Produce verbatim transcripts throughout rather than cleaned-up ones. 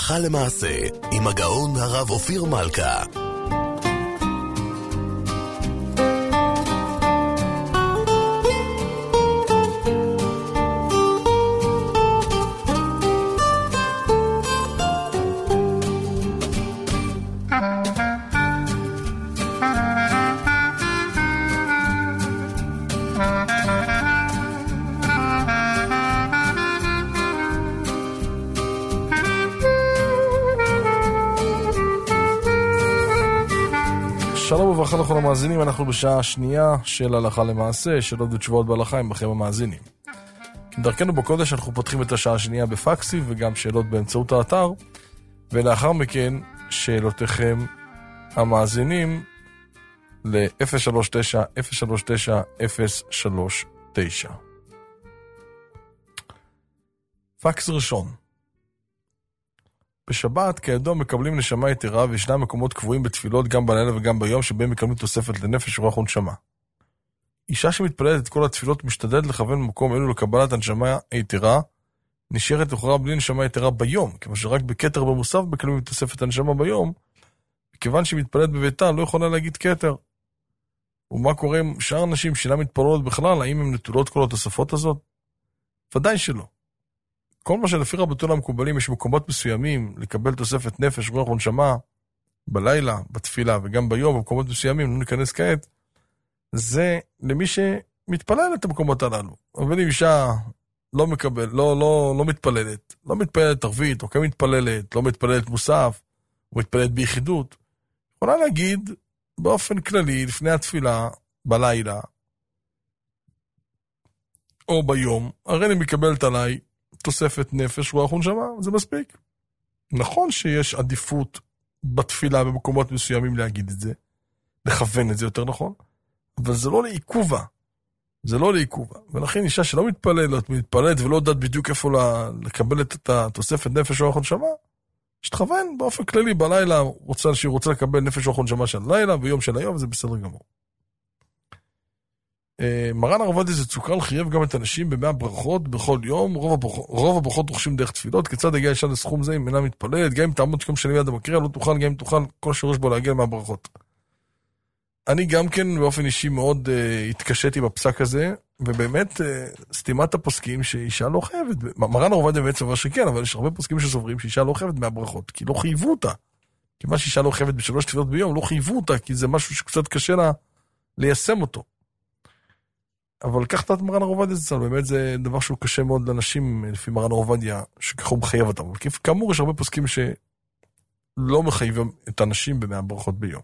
הלכה למעשה, עם הגאון הרב אופיר מלכה. שלום וברכה לכל המאזינים, אנחנו בשעה השנייה של הלכה למעשה, שאלות ותשובות בהלכה עם בכם המאזינים. דרכנו בקודש אנחנו פותחים את השעה השנייה בפקסי וגם שאלות באמצעות האתר, ולאחר מכן שאלותיכם המאזינים ל-אפס שלוש תשע אפס שלוש תשע אפס שלוש תשע. פקס ראשון. בשבת, כידוע, מקבלים נשמה יתרה, וישנם מקומות קבועים בתפילות גם בלילה וגם ביום, שבהם מקבלים תוספת לנפש ורוח ונשמה. אישה שמתפללת את כל התפילות משתדלת לכוון מקום אלו לקבלת הנשמה יתרה, נשארת לכאורה בלי נשמה יתרה ביום, כיוון שרק בכתר במוסף מקבלים תוספת הנשמה ביום, וכיוון שהיא מתפללת בביתה לא יכולה להגיד כתר. ומה קורה עם שאר אנשים שאינם מתפללות בכלל, האם הן נטולות כל התוספות הזאת? ודאי שלא. כל מה שלפי רבותינו המקובלים יש מקומות מסוימים לקבל תוספת נפש, רוח ונשמה בלילה, בתפילה וגם ביום במקומות מסוימים, לא ניכנס כעת, זה למי שמתפלל את המקומות הללו. אבל אם אישה לא מקבל, לא, לא, לא מתפללת, לא מתפללת ערבית, או כן מתפללת, לא מתפללת מוסף, או מתפללת ביחידות, יכולה להגיד באופן כללי לפני התפילה, בלילה, או ביום, הרי אני מקבלת עליי תוספת נפש, רוח ונשמה, זה מספיק. נכון שיש עדיפות בתפילה במקומות מסוימים להגיד את זה, לכוון את זה יותר נכון, אבל זה לא לעיכובה. זה לא לעיכובה. ולכן אישה שלא מתפללת, מתפללת ולא יודעת בדיוק איפה לקבל את התוספת נפש, רוח ונשמה, שתכוון באופן כללי בלילה, רוצה, שהיא רוצה לקבל נפש, רוח ונשמה של לילה, ויום של היום, זה בסדר גמור. מרן הרב עובדיה יצוקרל חייב גם את הנשים במאה ברכות בכל יום, רוב הברכות, רוב הברכות רוכשים דרך תפילות, כיצד הגיע אישה לסכום זה אם אינה מתפללת, גם אם תעמוד כמה שנים יד המקריאה, לא תוכל, גם אם תוכל כל שירוש בו להגיע מהברכות. אני גם כן באופן אישי מאוד uh, התקשיתי בפסק הזה, ובאמת uh, סתימת הפוסקים שאישה לא חייבת, מרן הרב עובדיה באמת סובר שכן, אבל יש הרבה פוסקים שסוברים שאישה לא חייבת מהברכות, כי לא חייבו אותה. כיוון שאישה לא חייבת בשלוש תפילות ביום, לא חייבו אותה, כי זה משהו שקצת קשה לה ליישם אותו. אבל כך תת מרן הרב עובדיה זצ"ל, באמת זה דבר שהוא קשה מאוד לאנשים, לפי מרן הרב עובדיה, שככה הוא מחייב אותם. אבל כאמור, יש הרבה פוסקים שלא מחייבים את האנשים במאה ברכות ביום.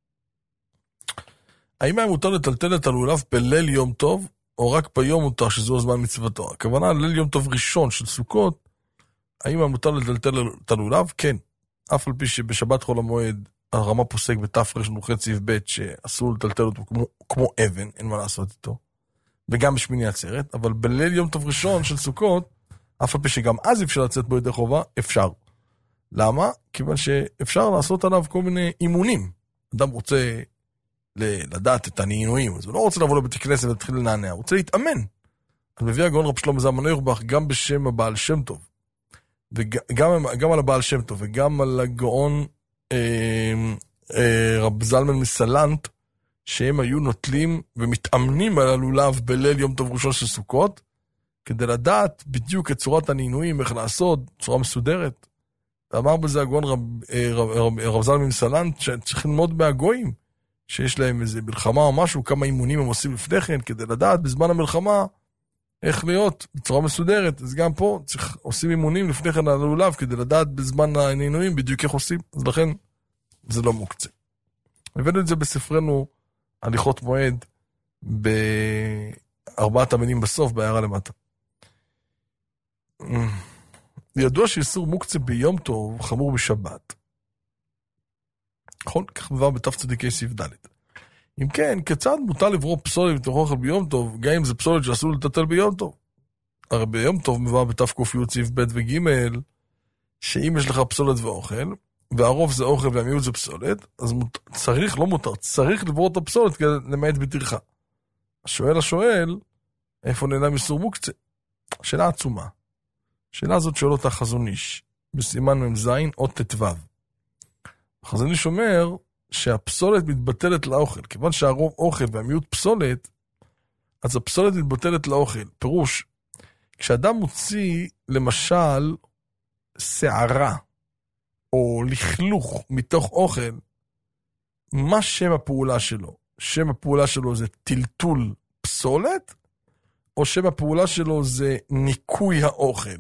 האם היה מותר לטלטל את הלולב בליל יום טוב, או רק ביום מותר שזו הזמן מצוותו? הכוונה, ליל יום טוב ראשון של סוכות, האם היה מותר לטלטל את הלולב? כן. אף על פי שבשבת חול המועד, הרמה פוסק בתפרש נוחץ סעיף ב' שאסור לטלטל אותו כמו, כמו אבן, אין מה לעשות איתו. וגם בשמיני עצרת, אבל בליל יום טוב ראשון של סוכות, אף על פי שגם אז אפשר לצאת בו ידי חובה, אפשר. למה? כיוון שאפשר לעשות עליו כל מיני אימונים. אדם רוצה לדעת את הנעינויים, אז הוא לא רוצה לבוא לבית הכנסת ולהתחיל לנענע, הוא רוצה להתאמן. אז מביא הגאון רב שלמה זלמן אוירבך גם בשם הבעל שם טוב, וגם גם על הבעל שם טוב, וגם על הגאון אה, אה, רב זלמן מסלנט, שהם היו נוטלים ומתאמנים על הלולב בליל יום טוב ראשון של סוכות, כדי לדעת בדיוק את צורת הנעינויים, איך לעשות, צורה מסודרת. ואמר בזה הגאון רב, רב, רב, רב זלמן מסלנט, שצריך ללמוד מהגויים, שיש להם איזה מלחמה או משהו, כמה אימונים הם עושים לפני כן, כדי לדעת בזמן המלחמה, איך להיות בצורה מסודרת. אז גם פה צריך, עושים אימונים לפני כן על הלולב, כדי לדעת בזמן הנעינויים בדיוק איך עושים. אז לכן זה לא מוקצה. הבאנו את זה בספרנו, הליכות מועד בארבעת המינים בסוף, בהערה למטה. ידוע שאיסור מוקצה ביום טוב חמור בשבת. נכון? כך מבוא בתף צדיקי סעיף ד'. אם כן, כיצד מותר לברוא פסולת מתוך אוכל ביום טוב, גם אם זה פסולת שאסור לטלטל ביום טוב? הרי ביום טוב מבוא בתף קופיות סעיף ב' וג' שאם יש לך פסולת ואוכל, והרוב זה אוכל והמיעוט זה פסולת, אז מות... צריך, לא מותר, צריך לברוא את הפסולת כדי למעט בטרחה. השואל השואל, איפה נעלם איסור מוקצה? שאלה עצומה. שאלה הזאת שואל אותה חזון איש. בסימן ממזין או תתוו. החזון איש אומר שהפסולת מתבטלת לאוכל. כיוון שהרוב אוכל והמיעוט פסולת, אז הפסולת מתבטלת לאוכל. פירוש, כשאדם מוציא למשל שערה או לכלוך מתוך אוכל, מה שם הפעולה שלו? שם הפעולה שלו זה טלטול פסולת, או שם הפעולה שלו זה ניקוי האוכל?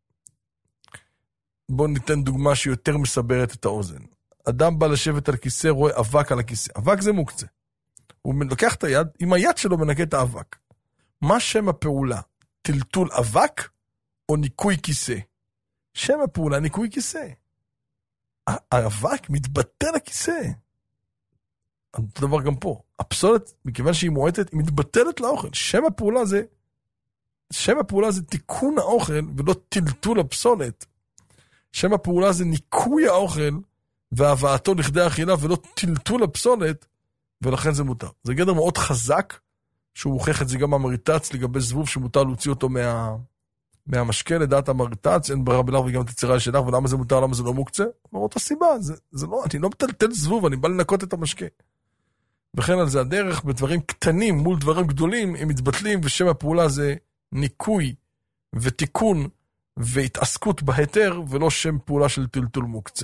בואו ניתן דוגמה שיותר מסברת את האוזן. אדם בא לשבת על כיסא, רואה אבק על הכיסא. אבק זה מוקצה. הוא לוקח את היד, עם היד שלו מנקה את האבק. מה שם הפעולה? טלטול אבק או ניקוי כיסא? שם הפעולה ניקוי כיסא. האבק מתבטל לכיסא. אותו דבר גם פה. הפסולת, מכיוון שהיא מועטת, היא מתבטלת לאוכל. שם הפעולה זה, שם הפעולה זה תיקון האוכל ולא טלטול הפסולת. שם הפעולה זה ניקוי האוכל והבאתו לכדי האכילה ולא טלטול הפסולת, ולכן זה מותר. זה גדר מאוד חזק, שהוא מוכיח את זה גם המריטץ לגבי זבוב שמותר להוציא אותו מה, מהמשקה, לדעת המריטץ, אין ברע בלך וגם תצירה שלך, ולמה זה מותר, למה זה לא מוקצה? מאותה סיבה, זה, זה לא, אני לא מטלטל זבוב, אני בא לנקות את המשקה. וכן על זה הדרך, בדברים קטנים מול דברים גדולים, הם מתבטלים, ושם הפעולה זה ניקוי ותיקון והתעסקות בהיתר, ולא שם פעולה של טלטול מוקצה.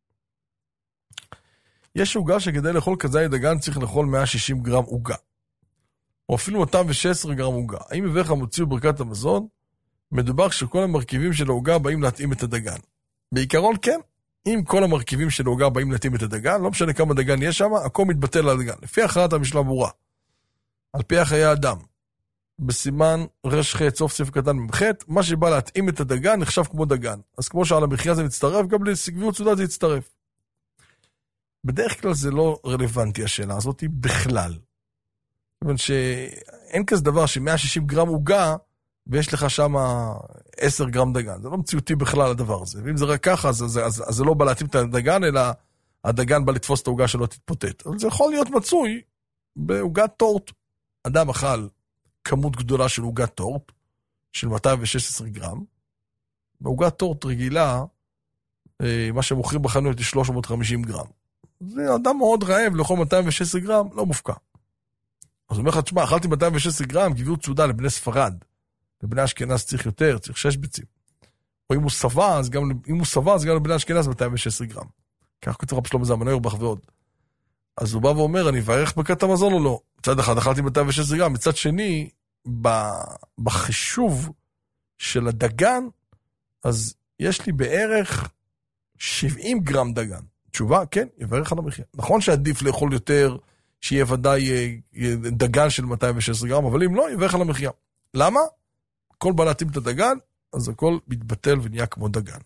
יש עוגה שכדי לאכול כזית דגן צריך לאכול מאה ושישים גרם עוגה, או אפילו מאתיים ושש עשרה גרם עוגה. האם הבאך מוציאו ברכת המזון? מדובר שכל המרכיבים של העוגה באים להתאים את הדגן. בעיקרון כן, אם כל המרכיבים של העוגה באים להתאים את הדגן, לא משנה כמה דגן יש שם, הכל מתבטל על הדגן. לפי הכרעת המשנה ברורה, על פי החיי אדם, בסימן רש ח' סוף סעיף קטן ממח', מה שבא להתאים את הדגן נחשב כמו דגן. אז כמו שעל המחיה זה מצטרף, גם לסגביות סעודה זה יצטרף. בדרך כלל זה לא רלוונטי השאלה הזאת בכלל. כיוון שאין כזה דבר ש-מאה ושישים גרם עוגה, ויש לך שם עשרה גרם דגן. זה לא מציאותי בכלל הדבר הזה. ואם זה רק ככה, אז, אז, אז, אז זה לא בא להתאים את הדגן, אלא הדגן בא לתפוס את העוגה שלא תתפוטט. אבל זה יכול להיות מצוי בעוגת טורט. אדם אכל כמות גדולה של עוגת טורט, של מאתיים ושש עשרה גרם. בעוגת טורט רגילה, מה שמוכרים בחנויות היא שלוש מאות וחמישים גרם. זה אדם מאוד רעב לאכול מאתיים ושש עשרה גרם, לא מופקע. אז הוא אומר לך, תשמע, אכלתי מאתיים ושש עשרה גרם, גביעות סעודה לבני ספרד. לבני אשכנז צריך יותר, צריך שש ביצים. או אם הוא שבע, אז גם, אם הוא שבע, אז גם לבני אשכנז מאתיים ושש עשרה גרם. כך כותב רב שלמה זלמן אוירבך ועוד. אז הוא בא ואומר, אני אברך ברכת המזון או לא? מצד אחד, אכלתי מאתיים ושש עשרה גרם, מצד שני, בחישוב של הדגן, אז יש לי בערך שבעים גרם דגן. תשובה, כן, יברך על המחיה. נכון שעדיף לאכול יותר, שיהיה ודאי דגן של מאתיים ושש עשרה גרם, אבל אם לא, יברך על המחיה. למה? כל בא להתאים את הדגן, אז הכל מתבטל ונהיה כמו דגן.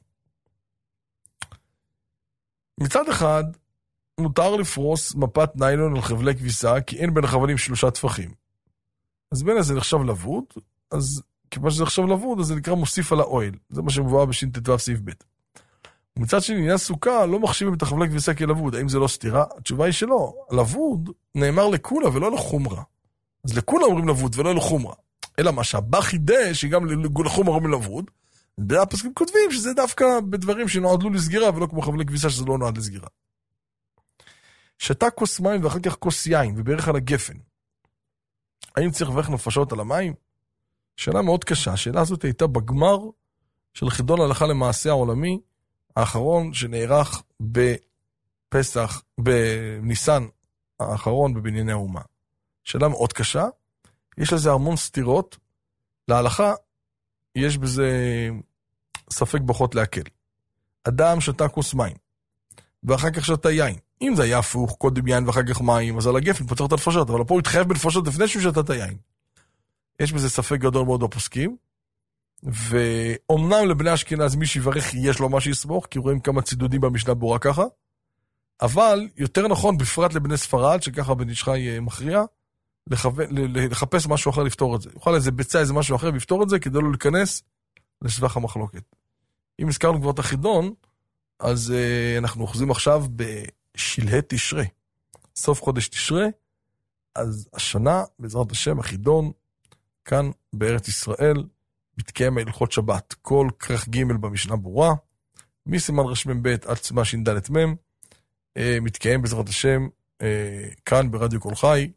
מצד אחד, מותר לפרוס מפת ניילון על חבלי כביסה, כי אין בין החבלים שלושה טפחים. אז בין זה נחשב לבוד, אז כיוון שזה נחשב לבוד, אז זה נקרא מוסיף על האוהל. זה מה שמובא בשין ט"ו סעיף ב'. ומצד שני, עניין סוכה, לא מחשיבים את החבלי כביסה כלבוד. האם זה לא סתירה? התשובה היא שלא. לבוד נאמר לכולה ולא לחומרה. אז לכולה אומרים לבוד ולא לחומרה. אלא מה שהבא חידש, שגם לחומרה אומרים לבוד, הפסקים כותבים שזה דווקא בדברים שנועדו לסגירה, ולא כמו חבלי כביסה שזה לא נועד לסגירה. שתה כוס מים ואחר כך כוס יין, ובערך על הגפן. האם צריך לברך נפשות על המים? שאלה מאוד קשה. השאלה הזאת הייתה בגמר של חידון הלכה למעשה העולמי, האחרון שנערך בפסח, בניסן האחרון בבנייני האומה. שאלה מאוד קשה. יש לזה המון סתירות. להלכה יש בזה ספק בחות להקל. אדם שתה כוס מים, ואחר כך שתה יין. אם זה היה הפוך, קודם יין ואחר כך מים, אז על הגפן פוצר את הנפשות, אבל פה הוא התחייב בנפשות לפני שהוא שתה את היין. יש בזה ספק גדול מאוד בפוסקים, ואומנם לבני אשכנז מי שיברך יש לו מה שיסמוך, כי רואים כמה צידודים במשנה ברורה ככה, אבל יותר נכון, בפרט לבני ספרד, שככה בן איש חי מכריע, לחפש משהו אחר לפתור את זה. יוכל איזה ביצע איזה משהו אחר לפתור את זה, כדי לא להיכנס לסבך המחלוקת. אם הזכרנו כבר את החידון, אז uh, אנחנו אוחזים עכשיו בשלהי תשרי. סוף חודש תשרי, אז השנה, בעזרת השם, החידון, כאן בארץ ישראל, מתקיים הלכות שבת. כל כרך ג' במשנה ברורה, מסימן רשמם ב' עד סימן ש"ד מ', מתקיים בעזרת השם, כאן ברדיו קול חי,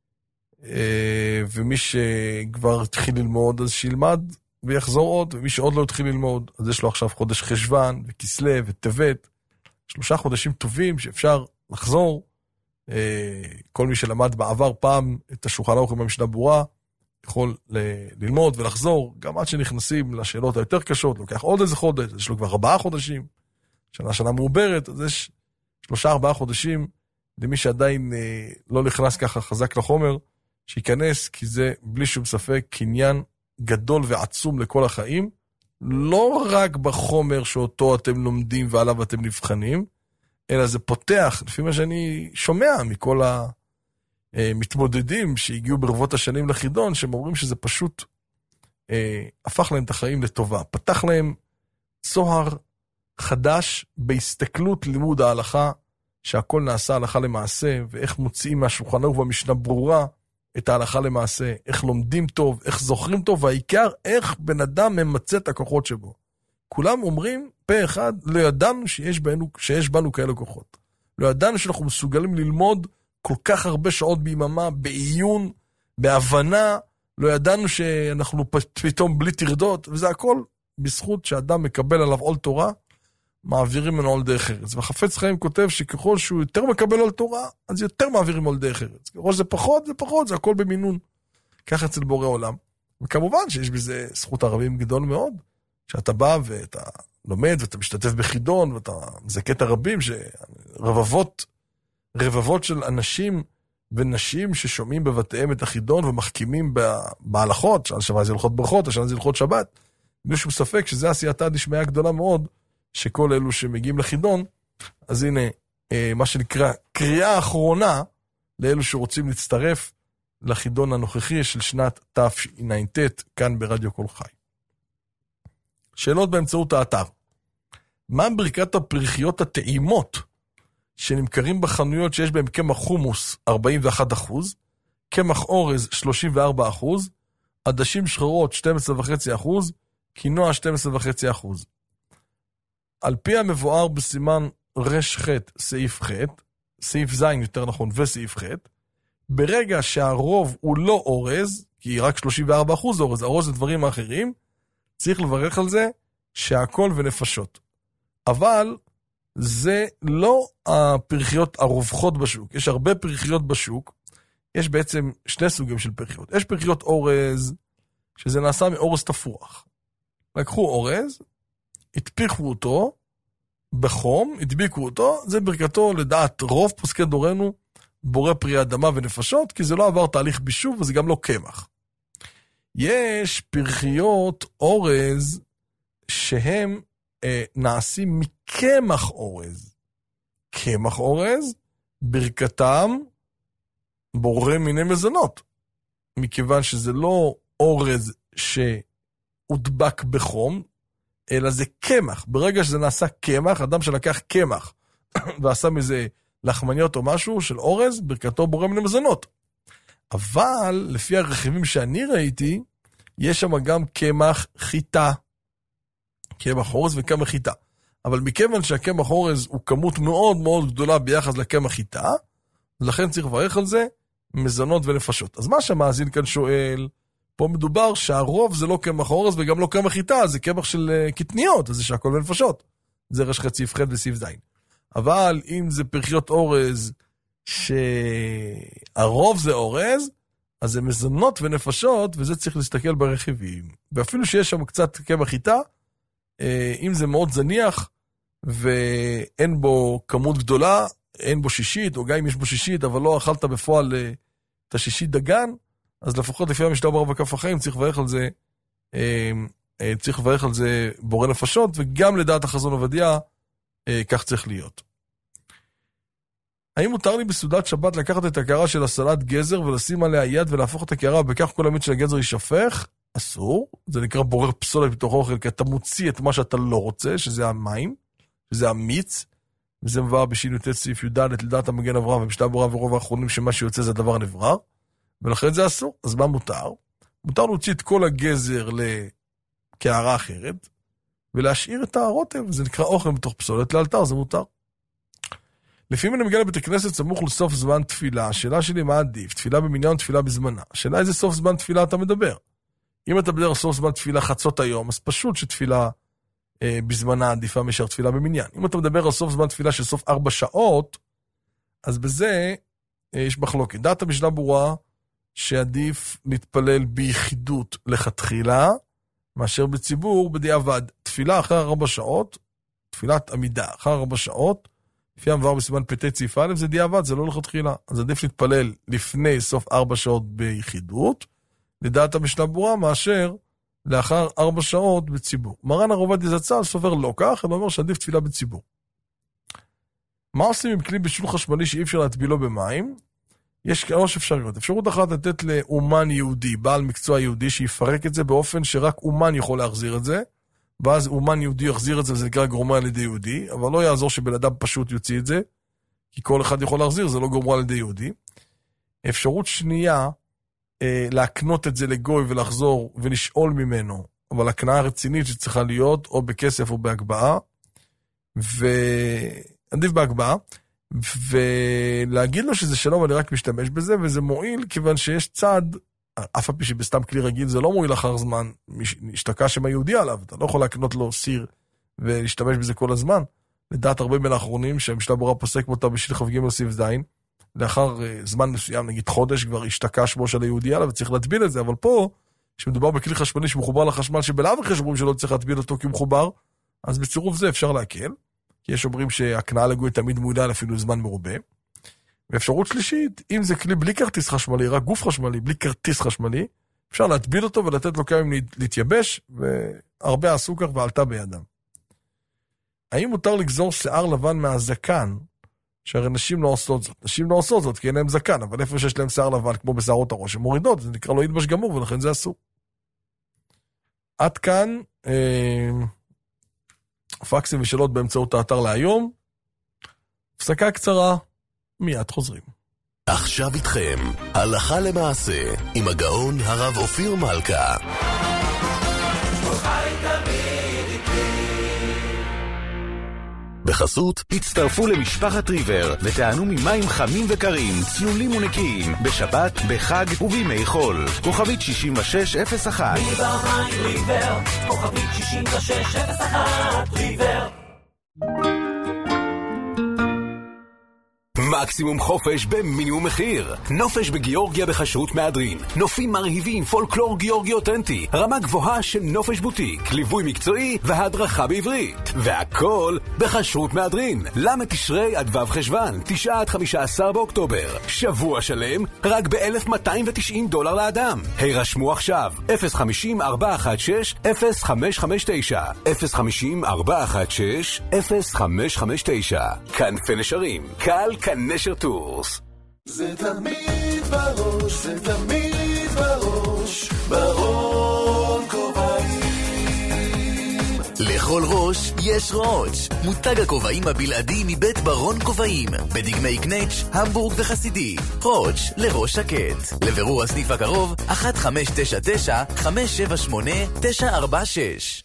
ומי שכבר התחיל ללמוד אז שילמד ויחזור עוד, ומי שעוד לא התחיל ללמוד, אז יש לו עכשיו חודש חשוון וכסלו וטבת, שלושה חודשים טובים שאפשר לחזור. כל מי שלמד בעבר פעם את השולחן ערוך עם המשנה ברורה, יכול ל- ללמוד ולחזור, גם עד שנכנסים לשאלות היותר קשות, לוקח עוד איזה חודש, יש לו כבר ארבעה חודשים, שנה שנה מעוברת, אז יש שלושה ארבעה חודשים, למי שעדיין אה, לא נכנס ככה חזק לחומר, שיכנס, כי זה בלי שום ספק קניין גדול ועצום לכל החיים, לא רק בחומר שאותו אתם לומדים ועליו אתם נבחנים, אלא זה פותח, לפי מה שאני שומע מכל המתמודדים שהגיעו ברבות השנים לחידון, שהם אומרים שזה פשוט אה, הפך להם את החיים לטובה, פתח להם צוהר חדש בהסתכלות לימוד ההלכה, שהכל נעשה הלכה למעשה, ואיך מוציאים מהשולחן ערוך והמשנה ברורה את ההלכה למעשה, איך לומדים טוב, איך זוכרים טוב, והעיקר איך בן אדם ממצא את הכוחות שבו. כולם אומרים פה אחד, לא ידענו שיש בנו, שיש בנו כאלה כוחות. לא ידענו שאנחנו מסוגלים ללמוד כל כך הרבה שעות ביממה, בעיון, בהבנה, לא ידענו שאנחנו פתאום בלי תרדות, וזה הכל בזכות שאדם מקבל עליו עול תורה, מעבירים ממנו עול דרך ארץ. והחפץ חיים כותב שככל שהוא יותר מקבל עול תורה, אז יותר מעבירים עול דרך ארץ. ככל שזה פחות, זה פחות, זה הכל במינון. ככה אצל בורא עולם. וכמובן שיש בזה זכות הרבים גדול מאוד, שאתה בא ואתה לומד ואתה משתתף בחידון, ואתה מזכה את הרבים, שרבבות, רבבות של אנשים ונשים ששומעים בבתיהם את החידון ומחכימים בהלכות, השנה זה הלכות ברכות, השנה זה הלכות שבת, בלי שום ספק שזה עשייתה דשמיא גדולה מאוד, שכל אלו שמגיעים לחידון, אז הנה, מה שנקרא, קריאה האחרונה, לאלו שרוצים להצטרף לחידון הנוכחי של שנת תשע"ט, כאן ברדיו קול חי. שאלות באמצעות האתר. מה ברכת הפרחיות הטעימות שנמכרים בחנויות שיש בהם קמח חומוס ארבעים ואחד אחוז, קמח אורז שלושים וארבעה אחוז, עדשים שחורות שתים עשרה נקודה חמש אחוז, קינוע שתים עשרה נקודה חמש אחוז. על פי המבואר בסימן רש ח' סעיף ח', סעיף ז' יותר נכון וסעיף ח', ברגע שהרוב הוא לא אורז, כי רק שלושים וארבעה אחוז אורז, אורז ודברים האחרים, צריך לברך על זה שהכל ונפשות. אבל זה לא הפרחיות הרווחות בשוק. יש הרבה פרחיות בשוק. יש בעצם שני סוגים של פרחיות. יש פרחיות אורז, שזה נעשה מאורז תפוח. לקחו אורז, התפיחו אותו בחום, הדביקו אותו, זה ברכתו לדעת רוב פוסקי דורנו, בורא פרי אדמה ונפשות, כי זה לא עבר תהליך בישוב, וזה גם לא קמח. יש פרחיות אורז שהם אה, נעשים מקמח אורז. קמח אורז, ברכתם בורא מיני מזונות. מכיוון שזה לא אורז שהודבק בחום, אלא זה קמח. ברגע שזה נעשה קמח, אדם שלקח קמח ועשה מזה לחמניות או משהו של אורז, ברכתו בורא מיני מזונות. אבל לפי הרכיבים שאני ראיתי, יש שם גם קמח חיטה. קמח אורז וקמח חיטה. אבל מכיוון שהקמח אורז הוא כמות מאוד מאוד גדולה ביחס לקמח חיטה, לכן צריך לברך על זה מזונות ונפשות. אז מה שהמאזין כאן שואל, פה מדובר שהרוב זה לא קמח אורז וגם לא קמח חיטה, זה קמח של קטניות, אז זה שהכל ונפשות. זה רש ח' סעיף ח' וסעיף ז'. אבל אם זה פרחיות אורז שהרוב זה אורז, אז זה מזונות ונפשות, וזה צריך להסתכל ברכיבים. ואפילו שיש שם קצת קמח חיטה, אם זה מאוד זניח, ואין בו כמות גדולה, אין בו שישית, או גם אם יש בו שישית, אבל לא אכלת בפועל את השישית דגן, אז לפחות לפי המשנה ברורה וכף החיים, צריך לברך על זה, צריך לברך על זה בורא נפשות, וגם לדעת החזון עובדיה, כך צריך להיות. האם מותר לי בסעודת שבת לקחת את הקערה של הסלט גזר ולשים עליה יד ולהפוך את הקערה, וכך כל המיץ של הגזר יישפך? אסור. זה נקרא בורר פסולת בתוך אוכל, כי אתה מוציא את מה שאתה לא רוצה, שזה המים, שזה המיץ, וזה מבואר בשי"ט סעיף י"ד לדעת המגן אברהם ומשנה ברורה ורוב האחרונים שמה שיוצא זה הדבר הנברר, ולכן זה אסור. אז מה מותר? מותר להוציא את כל הגזר לקערה אחרת, ולהשאיר את הרוטב, זה נקרא אוכל מתוך פסולת, לאלתר זה מותר. לפעמים אני מגיע לבית הכנסת סמוך לסוף זמן תפילה, השאלה שלי מה עדיף, תפילה במניין, תפילה בזמנה. השאלה איזה סוף זמן תפילה אתה מדבר. אם אתה מדבר על סוף זמן תפילה חצות היום, אז פשוט שתפילה אה, בזמנה עדיפה משאר תפילה במניין. אם אתה מדבר על סוף זמן תפילה של סוף ארבע שעות, אז בזה אה, יש מחלוקת. דעת המשנה ברורה שעדיף להתפלל ביחידות לכתחילה, מאשר בציבור בדיעבד. תפילה אחרי ארבע שעות, תפילת עמידה אחרי ארבע שעות, לפי המבואר בסימן פתי צעיף א', זה דיעבד, זה לא לכתחילה. אז עדיף להתפלל לפני סוף ארבע שעות ביחידות, לדעת המשנה ברורה, מאשר לאחר ארבע שעות בציבור. מרן הרב עובדיה זצ"ל סובר לא כך, אלא אומר שעדיף תפילה בציבור. מה עושים עם כלי בישול חשמלי שאי אפשר להטבילו במים? יש שלוש אפשרויות. אפשרות אחת לתת לאומן יהודי, בעל מקצוע יהודי, שיפרק את זה באופן שרק אומן יכול להחזיר את זה, ואז אומן יהודי יחזיר את זה, וזה נקרא גורמה על ידי יהודי, אבל לא יעזור שבן אדם פשוט יוציא את זה, כי כל אחד יכול להחזיר, זה לא גורמה על ידי יהודי. אפשרות שנייה, אה, להקנות את זה לגוי ולחזור ולשאול ממנו, אבל הקנאה רצינית שצריכה להיות, או בכסף או בהגבעה, ועדיף בהגבעה, ולהגיד לו שזה שלום, אני רק משתמש בזה, וזה מועיל, כיוון שיש צד, אף הפי שבסתם כלי רגיל זה לא מועיל אחר זמן, השתקע שם היהודי עליו, אתה לא יכול להקנות לו סיר ולהשתמש בזה כל הזמן. לדעת הרבה בין האחרונים שהמשנה ברורה פוסק אותה בשביל ח"ג סעיף ז', לאחר זמן מסוים, נגיד חודש, כבר השתקע שמו של היהודי עליו וצריך להטביל את זה, אבל פה, כשמדובר בכלי חשמלי שמחובר לחשמל שבלאו הכי אומרים שלא צריך להטביל אותו כי הוא מחובר, אז בצירוף זה אפשר להקל, כי יש אומרים שהקנאה לגוי תמיד מועילה אפילו זמן מרובה. ואפשרות שלישית, אם זה כלי בלי כרטיס חשמלי, רק גוף חשמלי, בלי כרטיס חשמלי, אפשר להטביל אותו ולתת לו כמה ימים להתייבש, והרבה עשו כך ועלתה בידם. האם מותר לגזור שיער לבן מהזקן, שהרי נשים לא עושות זאת? נשים לא עושות זאת כי אין להם זקן, אבל איפה שיש להם שיער לבן, כמו בשערות הראש, הם מורידות, זה נקרא לא ילבש גמור, ולכן זה אסור. עד כאן, אה, פקסים ושאלות באמצעות האתר להיום. הפסקה קצרה, מיד חוזרים. עכשיו איתכם, הלכה למעשה, עם הגאון הרב אופיר מלכה. בחסות, הצטרפו למשפחת ריבר ותענו ממים חמים וקרים, צלולים ונקיים, בשבת, בחג ובימי חול. כוכבית שישים ושש אפס אחת. ריבר מים ריבר, כוכבית שישים ושש אפס אחת, ריבר. מקסימום חופש במינימום מחיר. נופש בגיאורגיה בחשרות מהדרין. נופים מרהיבים, פולקלור גיאורגי אותנטי. רמה גבוהה של נופש בוטיק, ליווי מקצועי והדרכה בעברית. והכל בחשרות מהדרין. ל' תשרי עד ו' חשוון, תשעה עד חמישה עשר באוקטובר. שבוע שלם רק ב-אלף מאתיים ותשעים דולר לאדם. הירשמו עכשיו. אפס חמישים ארבע אחת שש אפס חמש חמש תשע אפס חמישים ארבע אחת שש אפס חמש חמש תשע. כנפי נשרים. קל כנשר טורס. זה תמיד בראש, זה תמיד בראש, ברון כובעים. לכל ראש יש ראש. מותג הכובעים הבלעדי מבית ברון כובעים, בדגמי קנץ', המבורג וחסידי. ראש לראש שקט. לבירור הסניף הקרוב, אחת חמש תשע תשע חמש שבע שמונה תשע ארבע שש.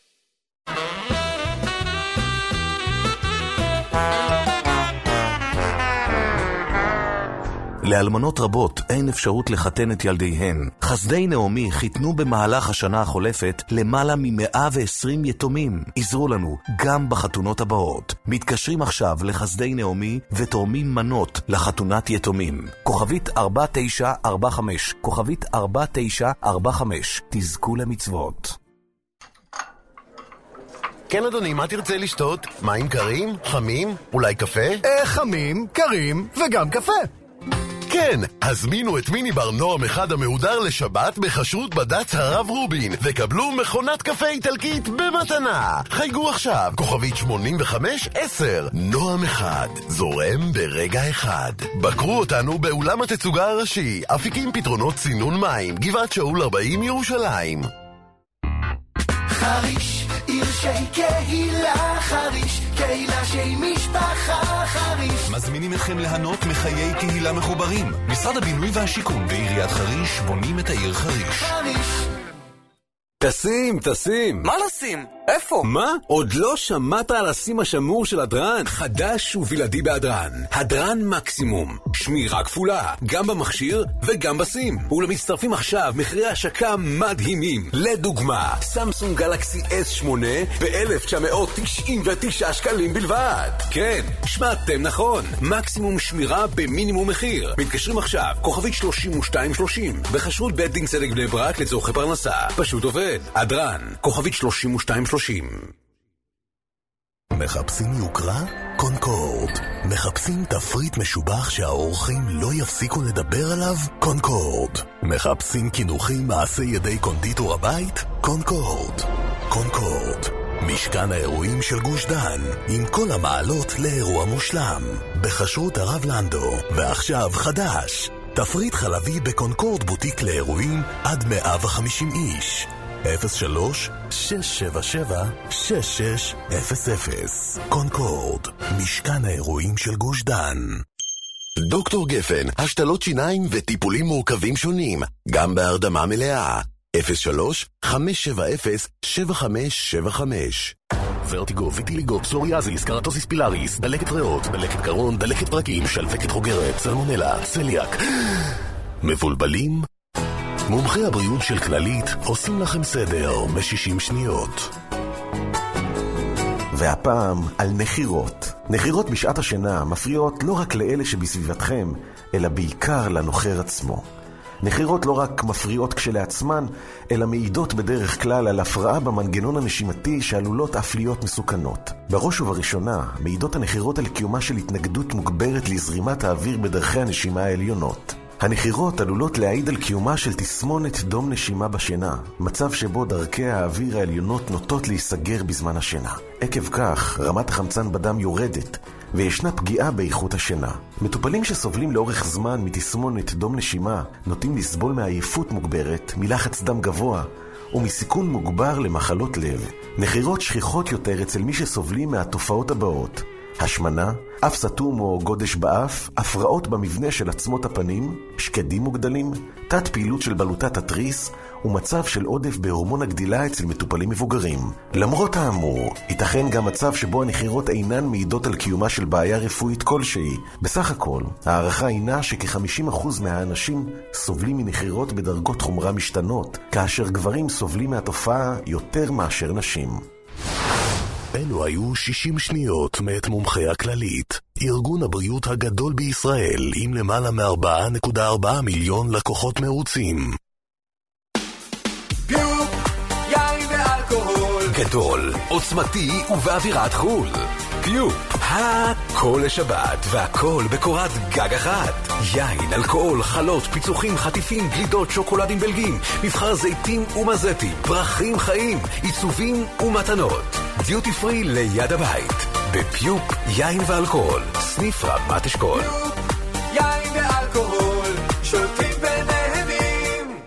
לאלמנות רבות אין אפשרות לחתן את ילדיהן. חסדי נעמי חיתנו במהלך השנה החולפת למעלה מ-מאה ועשרים יתומים. עזרו לנו גם בחתונות הבאות. מתקשרים עכשיו לחסדי נעמי ותורמים מנות לחתונת יתומים. כוכבית ארבע תשע ארבע חמש, כוכבית ארבע תשע ארבע חמש. תזכו למצוות. כן אדוני, מה תרצה לשתות? מים קרים? חמים? אולי קפה? אה, חמים, קרים וגם קפה. כן, הזמינו את מיני בר נועם אחד המהודר לשבת בחשרות בד"ץ הרב רובין וקבלו מכונת קפה איטלקית במתנה. חייגו עכשיו, כוכבית שמונים וחמש עשר. נועם אחד, זורם ברגע אחד. בקרו אותנו באולם התצוגה הראשי, אפיקים פתרונות צינון מים, גבעת שאול ארבעים ירושלים. חריש, עיר שהיא קהילה, חריש, קהילה שהיא משפחה, חריש. מזמינים אתכם ליהנות מחיי קהילה מחוברים. משרד הבינוי והשיכון בעיריית חריש בונים את העיר חריש. חריש. תשים, תשים. מה לשים? איפה? מה? עוד לא שמעת על הסים השמור של הדרן? חדש ובלעדי בהדרן. הדרן מקסימום. שמירה כפולה, גם במכשיר וגם בסים. ולמצטרפים עכשיו מחירי השקה מדהימים. לדוגמה, סמסונג גלקסי אס שמונה ב-אלף תשע מאות תשעים ותשע שקלים בלבד. כן, שמעתם נכון. מקסימום שמירה במינימום מחיר. מתקשרים עכשיו, כוכבית שלושים ושתיים שלושים. בחשרות בית דין צדק בני ברק לצורכי פרנסה. פשוט עובד. הדרן, כוכבית שלושים ושתיים שלושים. מחפשים יוקרה? קונקורד. מחפשים תפריט משובח שהאורחים לא יפסיקו לדבר עליו? קונקורד. מחפשים כינוחים מעשי ידי קונדיטור הבית? קונקורד. קונקורד. משכן האירועים של גוש דן, עם כל המעלות לאירוע מושלם. בחשרות הרב לנדו, ועכשיו חדש. תפריט חלבי בקונקורד בוטיק לאירועים עד מאה וחמישים איש. אפס שלוש שש שבע שבע שש שש אפס אפס. קונקורד, משכן האירועים של גוש דן. דוקטור גפן, השתלות שיניים וטיפולים מורכבים שונים, גם בהרדמה מלאה. אפס שלוש חמש שבע אפס שבע חמש שבע חמש. ורטיגו, ויטיליגו, פסוריאזיס, קרטוסיס פילאריס, דלקת ריאות, דלקת גרון, דלקת פרקים, שלפקת חוגרת, סלמונלה, צליאק. מבולבלים? מומחי הבריאות של כללית עושים לכם סדר ב-שישים שניות. והפעם על נחירות. נחירות בשעת השינה מפריעות לא רק לאלה שבסביבתכם, אלא בעיקר לנוחר עצמו. נחירות לא רק מפריעות כשלעצמן, אלא מעידות בדרך כלל על הפרעה במנגנון הנשימתי שעלולות אף להיות מסוכנות. בראש ובראשונה, מעידות הנחירות על קיומה של התנגדות מוגברת לזרימת האוויר בדרכי הנשימה העליונות. הנחירות עלולות להעיד על קיומה של תסמונת דום נשימה בשינה, מצב שבו דרכי האוויר העליונות נוטות להיסגר בזמן השינה. עקב כך, רמת החמצן בדם יורדת, וישנה פגיעה באיכות השינה. מטופלים שסובלים לאורך זמן מתסמונת דום נשימה נוטים לסבול מעייפות מוגברת, מלחץ דם גבוה ומסיכון מוגבר למחלות לב. נחירות שכיחות יותר אצל מי שסובלים מהתופעות הבאות: השמנה, אף סתום או גודש באף, הפרעות במבנה של עצמות הפנים, שקדים מוגדלים, תת פעילות של בלוטת התריס ומצב של עודף בהורמון הגדילה אצל מטופלים מבוגרים. למרות האמור, ייתכן גם מצב שבו הנחירות אינן מעידות על קיומה של בעיה רפואית כלשהי. בסך הכל, הערכה הינה שכ-חמישים אחוז מהאנשים סובלים מנחירות בדרגות חומרה משתנות, כאשר גברים סובלים מהתופעה יותר מאשר נשים. אלו היו שישים שניות מאת מומחי הכללית, ארגון הבריאות הגדול בישראל עם למעלה מ-ארבע נקודה ארבע מיליון לקוחות מרוצים. פיופ, יין ואלכוהול גדול, עוצמתי ובאווירת חול. פיופ, הכל לשבת והכל בקורת גג אחת. יין, אלכוהול, חלות, פיצוחים, חטיפים, גלידות, שוקולדים בלגים, מבחר זיתים ומזטים, פרחים חיים, עיצובים ומתנות. דיוטי פרי ליד הבית. בפיופ, יין ואלכוהול, סניף רמת אשכול. פיופ, יין ואלכוהול, שותים ונהנים.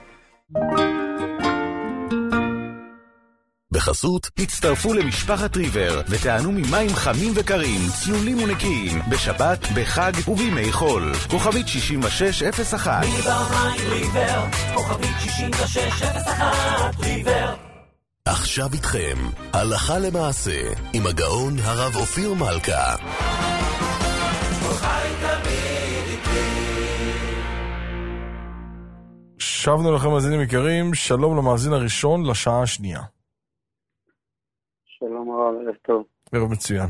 בחסות, הצטרפו למשפחת ריבר ותענו ממים חמים וקרים, צלולים ונקיים, בשבת, בחג ובימי חול. כוכבית שישים ושש אפס אחת. ריבר מים ריבר, כוכבית שישים ושש אפס אחת, ריבר. עכשיו איתכם, הלכה למעשה, עם הגאון הרב אופיר מלכה. שבנו לכם מאזינים יקרים, שלום למאזין הראשון לשעה השנייה. שלום הרב, ערב טוב. ערב מצוין.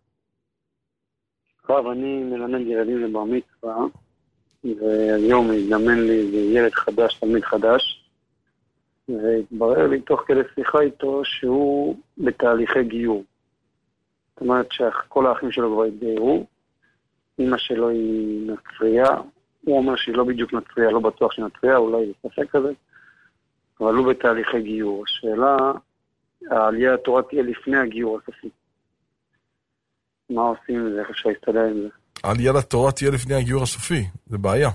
רב, אני מלמד ילדים לבר מצווה, והיום הזדמן לי ילד חדש, תלמיד חדש, והתברר לי תוך כדי שיחה איתו שהוא בתהליכי גיור. זאת אומרת שכל האחים שלו כבר התגיירו, אמא שלו היא נצריה, הוא אומר שהיא לא בדיוק נצריה, לא בטוח שהיא נצריה, אולי זה ספק כזה, אבל הוא בתהליכי גיור. השאלה, העלייה התורה תהיה לפני הגיור הסופי. מה עושים עם זה? איך אפשר להסתדר עם זה? העלייה לתורה תהיה לפני הגיור הסופי, זה בעיה.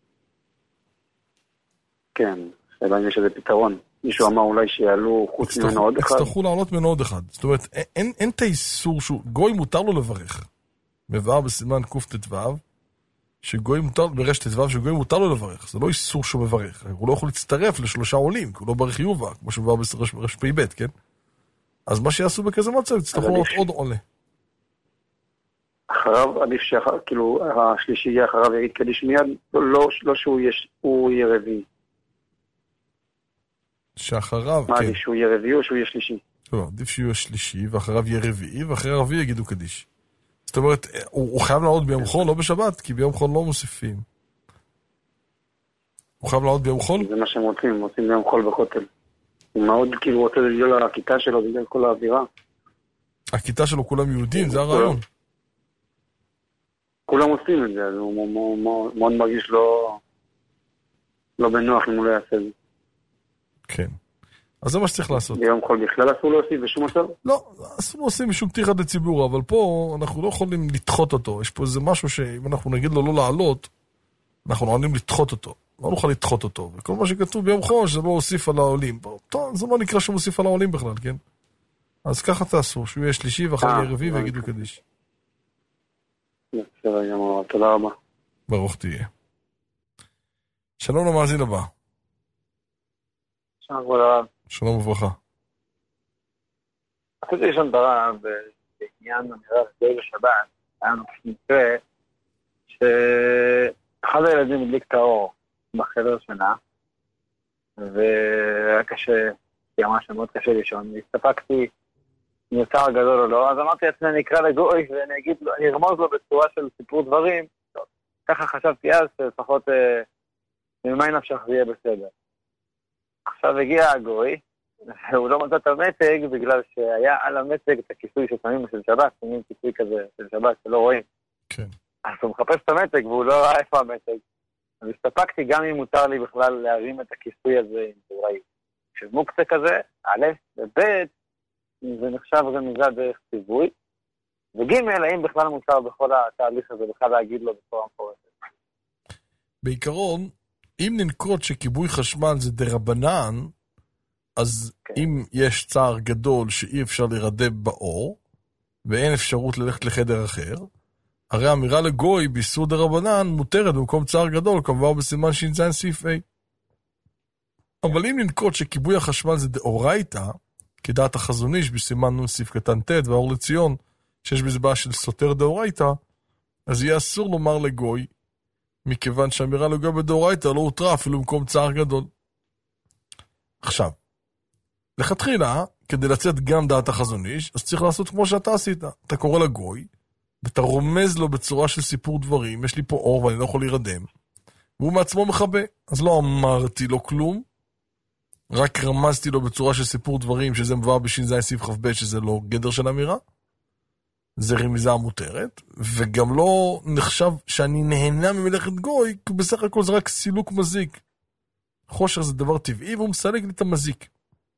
כן, שאלה אם יש איזה פתרון. מישהו אמר אולי שיעלו חוץ ממנו עוד אחד. הצטרכו לעלות ממנו עוד אחד. זאת אומרת, אין, אין את האיסור שהוא, גוי מותר לו לברך. מבאר בסימן קוף תתוו, שגוי מותר, ברשת דבב שגוי מותר לו לברך, זה לא איסור שהוא מברך, הוא לא יכול להצטרף לשלושה עולים, כי הוא לא ברך חיובה, כמו שמבר ברשפי בית, כן? אז מה שיעשו בכזה מצב, יצטרכו לראות עוד עולה. אחריו, עדיף שאחר, כאילו, השלישי יהיה אחריו יגיד קדיש מיד, לא, לא שהוא יש, הוא יהיה רביעי. שאחריו, מה כן. עדיף שהוא יהיה רביעי או שהוא יהיה שלישי? לא, עדיף שהוא יהיה שלישי, ואחריו יהיה רביעי, ואחרי הרביעי יגידו קדיש. זאת אומרת, הוא, הוא חייב לעוד ביום חול, לא בשבת, כי ביום חול לא מוסיפים. הוא חייב לעוד ביום חול? זה מה שהם רוצים, הם רוצים ביום חול בכותל. הוא מאוד כאילו רוצה בגלל הכיתה שלו, בגלל כל האווירה. הכיתה שלו כולם יהודים, זה הרעיון. כולם עושים את זה, אז הוא מאוד מרגיש לא לא בנוח אם הוא לא יעשה זה. כן. אז זה מה שצריך לעשות. ביום חול בכלל אסור להוסיף בשום מצב? לא, אסור להוסיף משום פתיחת לציבור, אבל פה אנחנו לא יכולים לדחות אותו. יש פה איזה משהו שאם אנחנו נגיד לו לא לעלות, אנחנו לא יכולים לדחות אותו. לא נוכל לדחות אותו. וכל מה שכתוב ביום חול, שזה לא הוסיף על העולים. טוב, זה לא נקרא שמוסיף על העולים בכלל, כן? אז ככה תעשו, שהוא יהיה שלישי ואחר יהיה רביעי ויגידו קדיש. בסדר, גמור, תודה רבה. ברוך תהיה. שלום למאזין הבא. שלום כבוד הרב. שלום וברכה. רציתי לשאול את הרב בעניין אמירה רגעי בשבת, היה לנו פשוט מקרה שאחד הילדים הדליק את האור בחדר שינה, והיה קשה, היא אמרה שמאוד קשה לישון, והסתפקתי אם יצר גדול או לא, אז אמרתי לעצמי, אני אקרא לגוי ואני אגיד לו, אני ארמוז לו בצורה של סיפור דברים, טוב, ככה חשבתי אז, שלפחות ממי נפשך זה יהיה בסדר. עכשיו הגיע הגוי, והוא לא מצא את המתג, בגלל שהיה על המתג את הכיסוי ששמים של שבת, שמים כיסוי כזה של שבת שלא רואים. כן. אז הוא מחפש את המתג, והוא לא ראה איפה המתג. אז הסתפקתי גם אם מותר לי בכלל להרים את הכיסוי הזה, אם זה אולי שמוקצה כזה, א', וב', זה נחשב רמיזה דרך ציווי, וג' האם בכלל מותר בכל התהליך הזה, בכלל להגיד לו בצורה מפורשת. בעיקרון, אם ננקוט שכיבוי חשמל זה דרבנן, אז okay. אם יש צער גדול שאי אפשר לרדם באור, ואין אפשרות ללכת לחדר אחר, הרי אמירה לגוי ביסוד דרבנן מותרת במקום צער גדול, כמובן בסימן שינזיין סעיף A. אבל אם ננקוט שכיבוי החשמל זה דאורייתא, כדעת החזון איש בסימן נון סעיף קטן ט' והאור לציון, שיש בזה בעיה של סותר דאורייתא, אז יהיה אסור לומר לגוי, מכיוון שהאמירה לגוי בדאורייתא לא הותרה אפילו במקום צער גדול. עכשיו, לכתחילה, כדי לצאת גם דעת החזון איש, אז צריך לעשות כמו שאתה עשית. אתה קורא לגוי, ואתה רומז לו בצורה של סיפור דברים, יש לי פה אור ואני לא יכול להירדם, והוא מעצמו מחבא. אז לא אמרתי לו כלום, רק רמזתי לו בצורה של סיפור דברים, שזה מבואר בש"ז סעיף כ"ב, שזה לא גדר של אמירה, זה רמיזה מותרת, וגם לא נחשב שאני נהנה ממלאכת גוי, כי בסך הכל זה רק סילוק מזיק. חושר זה דבר טבעי, והוא מסלק לי את המזיק.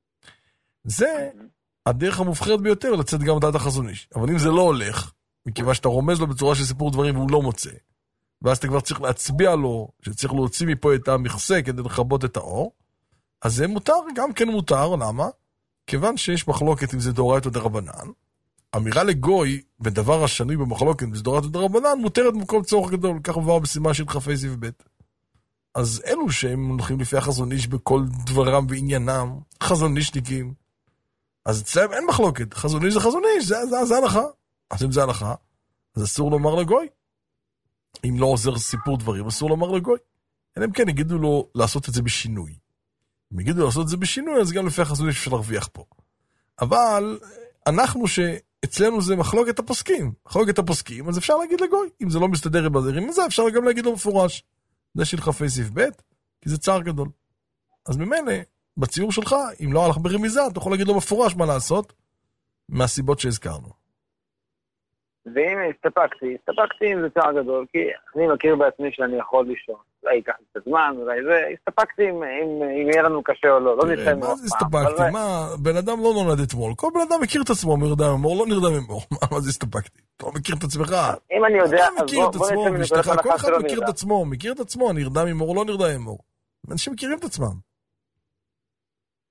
זה הדרך המובחרת ביותר לצאת גם דעת החזון איש. אבל אם זה לא הולך, מכיוון שאתה רומז לו בצורה של סיפור דברים והוא לא מוצא, ואז אתה כבר צריך להצביע לו, שצריך להוציא מפה את המכסה כדי לכבות את האור, אז זה מותר, גם כן מותר, למה? כיוון שיש מחלוקת אם זה דאורייתא או דרבנן, אמירה לגוי בדבר השנוי במחלוקת אם זה דאורייתא או דרבנן, מותרת במקום צורך גדול, כך מבואר בסימן של כ"ה סעיף ב'. אז אלו שהם הולכים לפי החזון איש בכל דברם ועניינם, חזון אישניקים, אז אצלם אין מחלוקת, חזון איש זה חזון איש, זה, זה, זה הלכה. אז אם זה הלכה, אז אסור לומר לגוי. אם לא עוזר סיפור דברים, אסור לומר לגוי. אלא אם כן יגידו לו לעשות את זה בשינוי. אם יגידו לעשות את זה בשינוי, אז גם לפי החזון איש אפשר להרוויח פה. אבל אנחנו שאצלנו זה מחלוקת הפוסקים. מחלוקת הפוסקים, אז אפשר להגיד לגוי. אם זה לא מסתדר עם הדברים הזה, אפשר גם להגיד לו מפורש. זה של כ"ה סעיף ב', כי זה צער גדול. אז ממילא, בציור שלך, אם לא הלך ברמיזה, אתה יכול להגיד לו מפורש מה לעשות, מהסיבות שהזכרנו. ואם הסתפקתי, הסתפקתי אם זה צער גדול, כי אני מכיר בעצמי שאני יכול לישון. אולי ייקח את הזמן, אולי זה, הסתפקתי אם, אם, אם יהיה לנו קשה או לא, לא נצא מה זה הסתפקתי? מה, בן אדם לא נולד אתמול, כל בן אדם מכיר את עצמו, נרדם אמור, לא נרדם אמור, מה זה הסתפקתי? אתה לא מכיר את עצמך. אם אני יודע, אז בוא נצא מנקודת הנחה כל אחד מכיר את עצמו, מכיר את עצמו, נרדם אמור, לא נרדם אמור. אנשים מכירים את עצמם.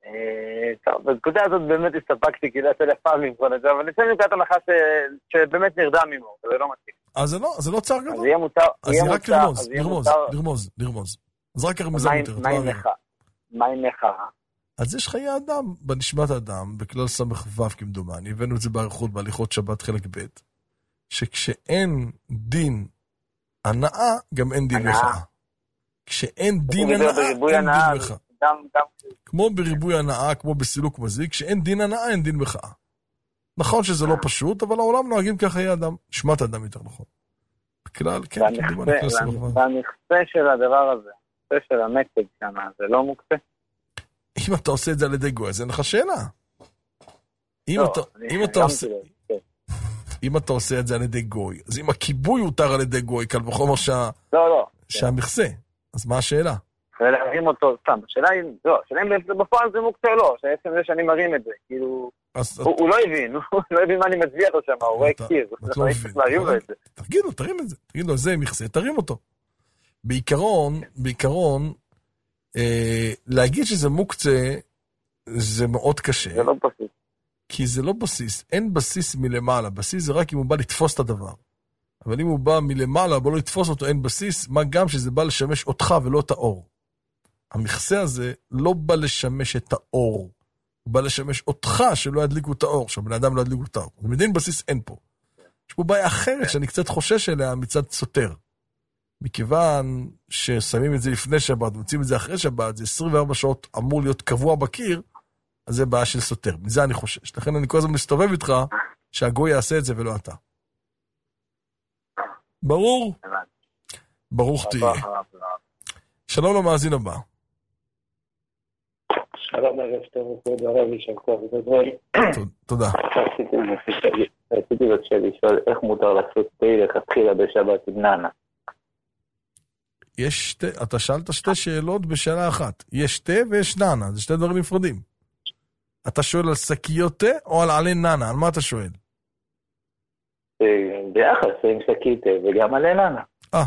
טוב, בנקודה הזאת באמת הסתפקתי, כי לא יצא לפעם לבחון את זה, אבל נצא מנקודת הנחה שבאמת נרדם ממנו, זה לא מתאים. אז זה לא, זה לא צער גדול. אז יהיה מותר, אז יהיה זה רק מותר, לרמוז, אז יהיה לרמוז, מותר. לרמוז, לרמוז. אז רק הרמוזה מה- מותרת. מה לא עם אמירה. מחאה? מה עם מחאה? אז יש חיי אדם, בנשמת אדם, בכלל סמך ו' כמדומני, הבאנו את זה בעריכות בהליכות שבת חלק ב', שכשאין דין הנאה, גם אין דין הנאה. מחאה. כשאין דין הוא מדבר הנאה, בריבוי אין הנאה, דין מחאה. גם, גם, כמו בריבוי הנאה, כמו בסילוק מזיק, כשאין דין הנאה, אין דין מחאה. נכון שזה לא פשוט, אבל העולם נוהגים כחיי אדם, נשמת אדם יותר נכון. בכלל, כן, כמדומני כלל סמך ו'. והמכסה של הדבר הזה, המכסה של המתג שם, זה לא מוקצה? אם אתה עושה את זה על ידי גוי, אז אין לך שאלה. אם לא, אתה, אני אם אתה גם עושה, כאילו, כן. אם אתה עושה את זה על ידי גוי, אז אם הכיבוי הותר על ידי גוי, קל וחומר שה, לא, לא. שהמכסה, אז מה השאלה? ולהרים אותו, סתם, השאלה היא, לא, השאלה אם בפועל זה מוקצה או לא, שעצם זה שאני מרים את זה, כאילו, אז הוא הוא לא הבין, הוא לא הבין מה אני מצביע לו שם, הוא רואה אתה- קיר, אתה לא אני מבין. צריך להרים לו את זה. תגיד לו, תרים את זה. תגיד לו, זה מכסה, תרים אותו. בעיקרון, בעיקרון, אה, להגיד שזה מוקצה, זה מאוד קשה. זה לא פשוט. כי זה לא בסיס, אין בסיס מלמעלה, בסיס זה רק אם הוא בא לתפוס את הדבר. אבל אם הוא בא מלמעלה, בא לא לתפוס אותו, אין בסיס, מה גם שזה בא לשמש אותך ולא את האור. המכסה הזה לא בא לשמש את האור, הוא בא לשמש אותך שלא ידליקו את האור, שהבן אדם לא ידליקו את האור. מדין בסיס אין פה. יש פה בעיה אחרת שאני קצת חושש אליה מצד סותר. מכיוון ששמים את זה לפני שבת, מוצאים את זה אחרי שבת, זה עשרים וארבע שעות אמור להיות קבוע בקיר, אז זה בעיה של סותר. מזה אני חושש. לכן אני כל הזמן מסתובב איתך שהגוי יעשה את זה ולא אתה. ברור? ברוך תהיה. שלום למאזין הבא. שלום ערב טוב, כבוד הרב, יישר כוח גדול. תודה. רציתי בבקשה לשאול איך מותר לעשות תה לכתחילה בשבת עם ננה. יש שתי, אתה שאלת שתי שאלות בשאלה אחת. יש תה ויש ננה, זה שתי דברים נפרדים. אתה שואל על שקיות תה או על עלי ננה? על מה אתה שואל? ביחס עם שקית תה וגם עלי ננה. אה,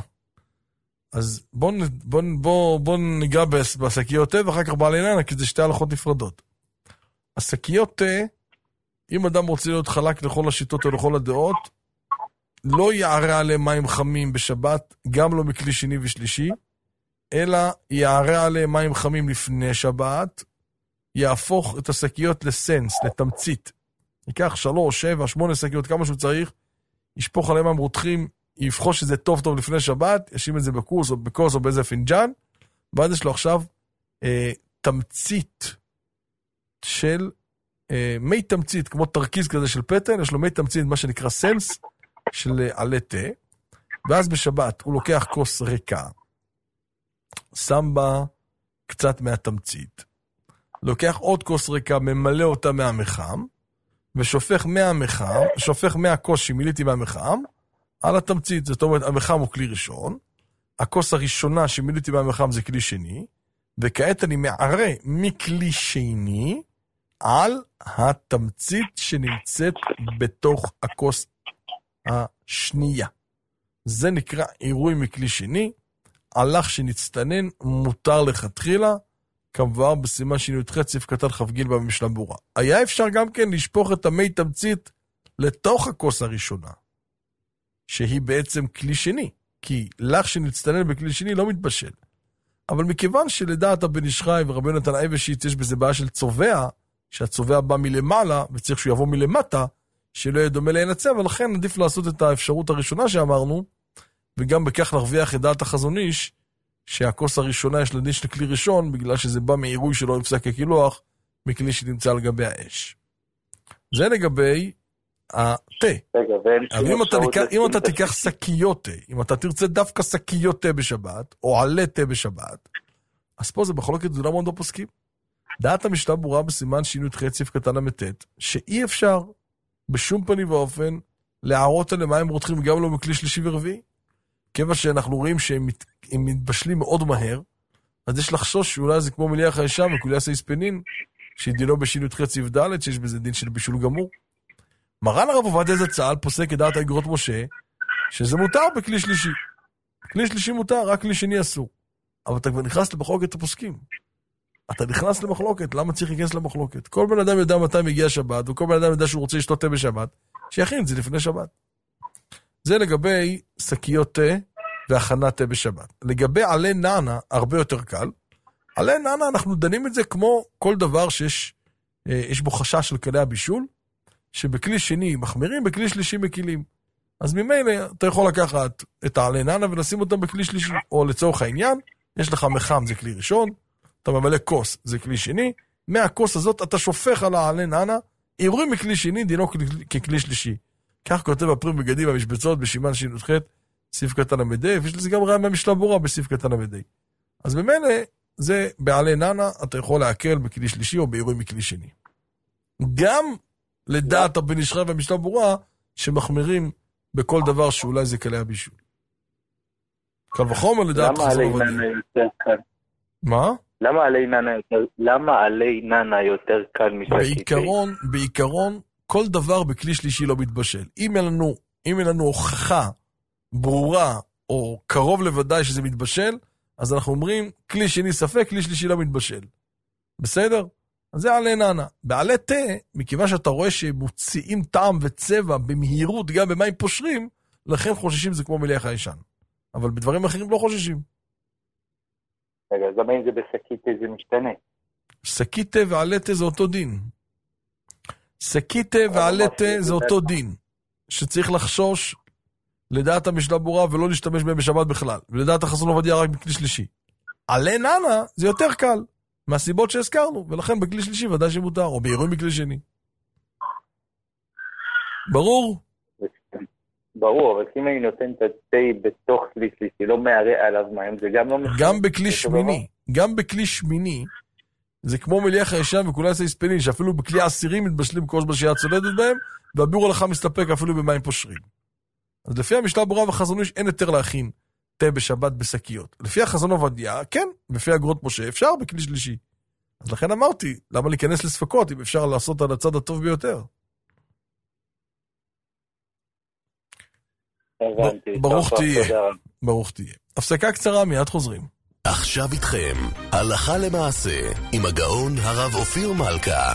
אז בוא, בוא, בוא, בוא ניגע בשקיות תה ואחר כך בעלי ננה, כי זה שתי הלכות נפרדות. השקיות תה, אם אדם רוצה להיות חלק לכל השיטות או לכל הדעות, לא יערה עליהם מים חמים בשבת, גם לא מכלי שני ושלישי, אלא יערה עליהם מים חמים לפני שבת, יהפוך את השקיות לסנס, לתמצית. ייקח שלוש, שבע, שמונה שקיות, כמה שהוא צריך, ישפוך עליהם מים רותחים, יפחוש שזה טוב טוב לפני שבת, ישים את זה בקורס או בקורס או באיזה פינג'ן, ואז יש לו עכשיו אה, תמצית של, אה, מי תמצית, כמו תרכיז כזה של פטל, יש לו מי תמצית, מה שנקרא סנס, של עלי תה, ואז בשבת הוא לוקח כוס ריקה, שם בה קצת מהתמצית, לוקח עוד כוס ריקה, ממלא אותה מהמחם, ושופך מהמחם, שופך מהכוס שמיליתי מהמחם, על התמצית. זאת אומרת, המחם הוא כלי ראשון, הכוס הראשונה שמיליתי מהמחם זה כלי שני, וכעת אני מערה מכלי שני על התמצית שנמצאת בתוך הכוס השנייה. זה נקרא עירוי מכלי שני, הלך שנצטנן מותר לכתחילה, כמבואר בסימן שי"ח סעיף קטן כ"ג במשנה ברורה. היה אפשר גם כן לשפוך את המי תמצית לתוך הכוס הראשונה, שהיא בעצם כלי שני, כי לך שנצטנן בכלי שני לא מתבשל. אבל מכיוון שלדעת הבן איש חי ורבי נתן אייבשיץ יש בזה בעיה של צובע, שהצובע בא מלמעלה וצריך שהוא יבוא מלמטה, שלא יהיה דומה לעין הצבע, ולכן עדיף לעשות את האפשרות הראשונה שאמרנו, וגם בכך להרוויח את דעת החזון איש, שהכוס הראשונה יש לדין של כלי ראשון, בגלל שזה בא מעירוי שלא נפסק כקילוח, מכלי שנמצא על גבי האש. זה לגבי התה. אבל אם אתה, ניקח, אם אתה תיקח שקיות תה, אם אתה תרצה דווקא שקיות תה בשבת, או עלי תה בשבת, אז פה זה בחולקת גדולה מאוד בפוסקים. דעת המשנה ברורה בסימן שי"ח סעיף קטן למתת, שאי אפשר בשום פנים ואופן להערות עליהם מים רותחים גם לא מכלי שלישי ורביעי. כיוון שאנחנו רואים שהם מת, מתבשלים מאוד מהר, אז יש לחשוש שאולי זה כמו מליח הישר וכולי עשה הספנין, שדינו בשי"ח סעיף ד' שיש בזה דין של בישול גמור. מרן הרב עובדיה זצ"ל פוסק כדעת האגרות משה, שזה מותר בכלי שלישי. כלי שלישי מותר, רק כלי שני אסור. אבל אתה כבר נכנס לבחוק את הפוסקים. אתה נכנס למחלוקת, למה צריך להיכנס למחלוקת? כל בן אדם יודע מתי מגיע שבת, וכל בן אדם יודע שהוא רוצה לשתות תה בשבת, שיכין את זה לפני שבת. זה לגבי שקיות תה והכנת תה בשבת. לגבי עלי נענה, הרבה יותר קל. עלי נענה, אנחנו דנים את זה כמו כל דבר שיש יש בו חשש של כלי הבישול, שבכלי שני מחמירים, בכלי שלישי מקילים. אז ממילא אתה יכול לקחת את העלי נענה ולשים אותם בכלי שלישי, או לצורך העניין, יש לך מחם, זה כלי ראשון, אתה ממלא כוס, זה כלי שני, מהכוס הזאת אתה שופך על העלי נענה, עירורים מכלי שני, דינו ככלי שלישי. כך כותב הפרי בגדים במשבצות, בשימן ש"ח, סעיף קטן המדי, ויש לזה גם רעיון מהמשנה ברורה בסעיף קטן המדי. אז ממילא, זה בעלי נענה, אתה יכול להקל בכלי שלישי או בעירורים מכלי שני. גם לדעת הבן איש חי והמשנה ברורה, שמחמירים בכל דבר שאולי זה כלי הבישול. קל וחומר לדעת חזון עובדיה. למה עלי נענה יותר קל? מה? למה עלי נענה יותר, למה עלי נענה יותר קל משקית? בעיקרון, בעיקרון, כל דבר בכלי שלישי לא מתבשל. אם אין לנו, אם אין לנו הוכחה ברורה, או קרוב לוודאי שזה מתבשל, אז אנחנו אומרים, כלי שני ספק, כלי שלישי לא מתבשל. בסדר? אז זה עלי נענה. בעלי תה, מכיוון שאתה רואה שמוציאים טעם וצבע במהירות גם במים פושרים, לכן חוששים זה כמו מליח הישן. אבל בדברים אחרים לא חוששים. רגע, אז למה אם זה בשקית תה זה משתנה? שקית תה ועלי תה זה אותו דין. שקית תה ועלי תה זה אותו דין. שצריך לחשוש לדעת המשנה ברורה ולא להשתמש בהם בשבת בכלל. ולדעת החזון עובדיה רק בכלי שלישי. עלי נענה זה יותר קל. מהסיבות שהזכרנו, ולכן בכלי שלישי ודאי שמותר, או בעירורים בכלי שני. ברור? ברור, אבל אם אני נותן את התה בתוך כלי שלישי, לא מערה עליו מים, זה גם לא משנה. גם בכלי שמיני, גם בכלי שמיני, זה כמו מליח הישן וכולי עשה הספלין, שאפילו בכלי עשירים מתבשלים כוס בשעה צולדת בהם, והביאור הלכה מסתפק אפילו במים פושרים. אז לפי המשנה ברורה והחזון איש, אין יותר להכין תה בשבת בשקיות. לפי החזון עובדיה, כן, לפי אגרות משה, אפשר בכלי שלישי. אז לכן אמרתי, למה להיכנס לספקות, אם אפשר לעשות על הצד הטוב ביותר? ברוך תהיה, ברוך תהיה. הפסקה קצרה, מיד חוזרים. עכשיו איתכם, הלכה למעשה, עם הגאון הרב אופיר מלכה.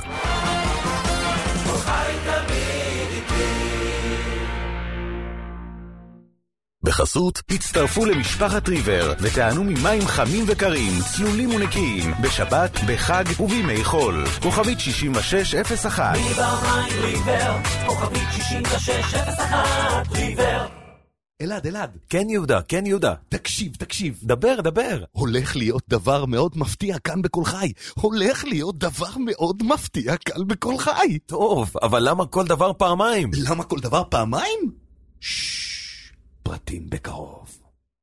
בחסות, הצטרפו למשפחת ריבר וטענו ממים חמים וקרים, צלולים ונקיים, בשבת, בחג ובימי חול. כוכבית שישים ושש אפס אחת. ריבר מים ריבר, כוכבית שישים ושש אפס אחת, ריבר. אלעד, אלעד. כן יהודה, כן יהודה. תקשיב, תקשיב. דבר, דבר. הולך להיות דבר מאוד מפתיע כאן בכל חי. הולך להיות דבר מאוד מפתיע כאן בכל חי. טוב, אבל למה כל דבר פעמיים? למה כל דבר פעמיים? ששש. פרטים בקרוב.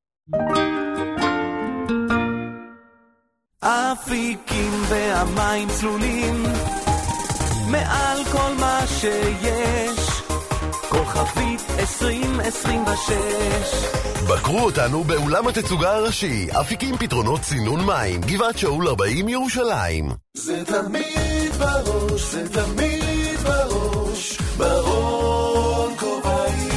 אפיקים והמים צלולים מעל כל מה שיש כוכבית עשרים עשרים ושש. בקרו אותנו באולם התצוגה הראשי, אפיקים פתרונות צינון מים, גבעת שאול ארבעים ירושלים. זה תמיד בראש, זה תמיד בראש, ברון כובעים.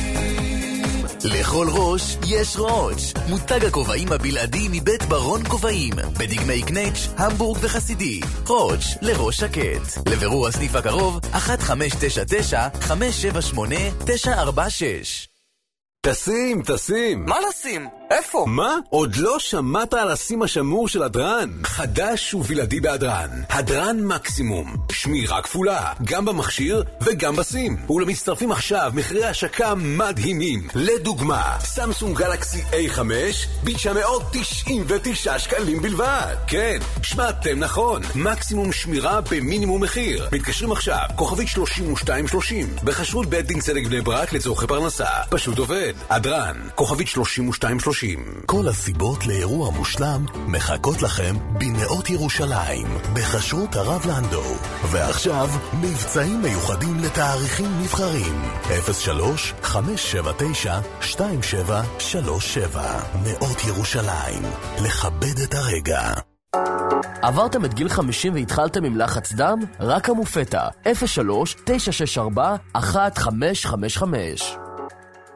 לכל ראש יש ראש. מותג הכובעים הבלעדי מבית ברון כובעים, בדגמי קנץ', המבורג וחסידי. ראש לראש שקט. לבירור הסניף הקרוב אחת חמש תשע תשע חמש שבע שמונה תשע ארבע שש. תשים, תשים. מה לשים? איפה? מה? עוד לא שמעת על הסים השמור של הדרן? חדש ובלעדי בהדרן. הדרן מקסימום. שמירה כפולה, גם במכשיר וגם בסים. ולמצטרפים עכשיו מחירי השקה מדהימים. לדוגמה, סמסונג גלקסי איי חמש ב-תשע מאות תשעים ותשעה שקלים בלבד. כן, שמעתם נכון. מקסימום שמירה במינימום מחיר. מתקשרים עכשיו, כוכבית שלושים ושתיים שלושים. בחשרות בית דין צדק בני ברק לצורכי פרנסה. פשוט עובד. הדרן, כוכבית שלושים ושתיים שלושים. כל הסיבות לאירוע מושלם מחכות לכם בנאות ירושלים, בחשרות הרב לנדו. ועכשיו, מבצעים מיוחדים לתאריכים נבחרים. אפס שלוש חמש שבע תשע שתיים שבע שלוש שבע. נאות ירושלים, לכבד את הרגע. עברתם את גיל חמישים והתחלתם עם לחץ דם? רק המופטה, אפס שלוש תשע שש ארבע אחת חמש חמש חמש.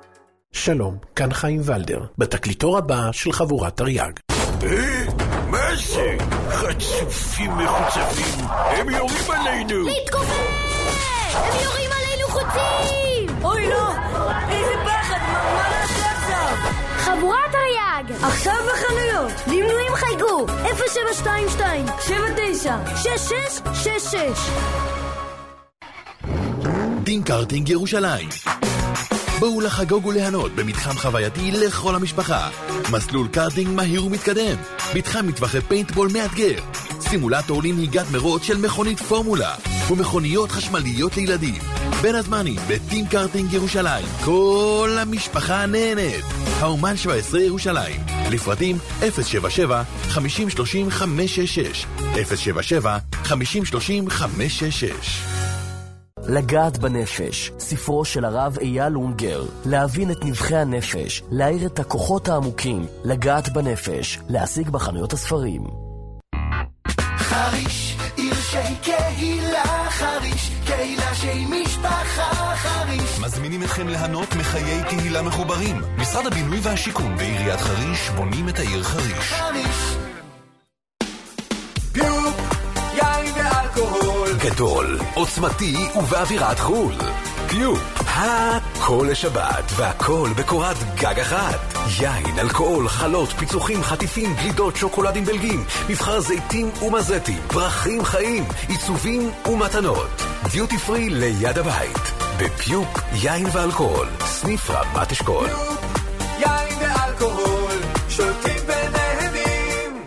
שלום, כאן חיים ולדר, בתקליטור הבא של חבורת תרי"ג. מה מה זה? חצופים מחוצפים, הם יורים עלינו! להתכופף! הם יורים עלינו חוצים! אוי לא! איזה פחד! מה נעשה עכשיו? חבורת תרי"ג! עכשיו בחנויות! למנויים חייגו! אפס שבע שתיים שתיים שבע תשע שש שש שש שש. דין קארטינג ירושלים. בואו לחגוג וליהנות במתחם חווייתי לכל המשפחה. מסלול קארטינג מהיר ומתקדם. מתחם מטווחי פיינטבול מאתגר. סימולטור לנהיגת מרוץ של מכונית פורמולה. ומכוניות חשמליות לילדים. בין הזמנים בדין קארטינג ירושלים. כל המשפחה נהנית. האומן שבע עשרה ירושלים. לפרטים אפס שבע שבע חמישים שלושים חמש שש שש. אפס שבע שבע חמישים שלושים חמש שש שש. לגעת בנפש, ספרו של הרב אייל אונגר. להבין את נבחי הנפש, להאיר את הכוחות העמוקים. לגעת בנפש, להשיג בחנויות הספרים. חריש, עיר שהיא קהילה, חריש, קהילה שהיא משפחה, חריש. מזמינים אתכם ליהנות מחיי קהילה מחוברים. משרד הבינוי והשיכון ועיריית חריש בונים את העיר חריש. חריש. פיוק, יין ואלכוהול. גדול, עוצמתי ובאווירת חול. פיוק, הכל לשבת והכל בקורת גג אחת. יין, אלכוהול, חלות, פיצוחים, חטיפים, גלידות, שוקולדים בלגים, מבחר זיתים ומזטים, פרחים חיים, עיצובים ומתנות. דיוטי פרי ליד הבית. בפיוק, יין ואלכוהול. סניף רמת אשכול. פיוק, יין ואלכוהול. שותים ונהנים.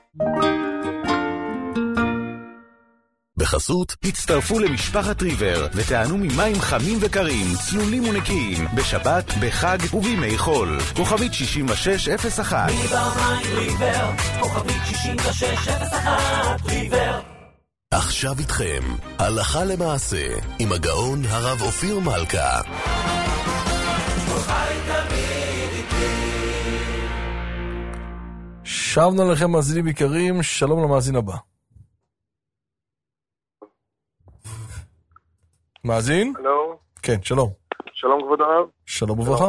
בחסות, הצטרפו למשפחת ריבר ותענו ממים חמים וקרים, צלולים ונקיים, בשבת, בחג ובימי חול. כוכבית שישים ושש אפס אחת. ריבר מים ריבר, כוכבית שישים ושש אפס אחת, ריבר. עכשיו איתכם, הלכה למעשה, עם הגאון הרב אופיר מלכה. שבנו לכם מאזינים יקרים, שלום למאזין הבא. מאזין? הלו. כן, שלום. שלום כבוד הרב. שלום וברכה.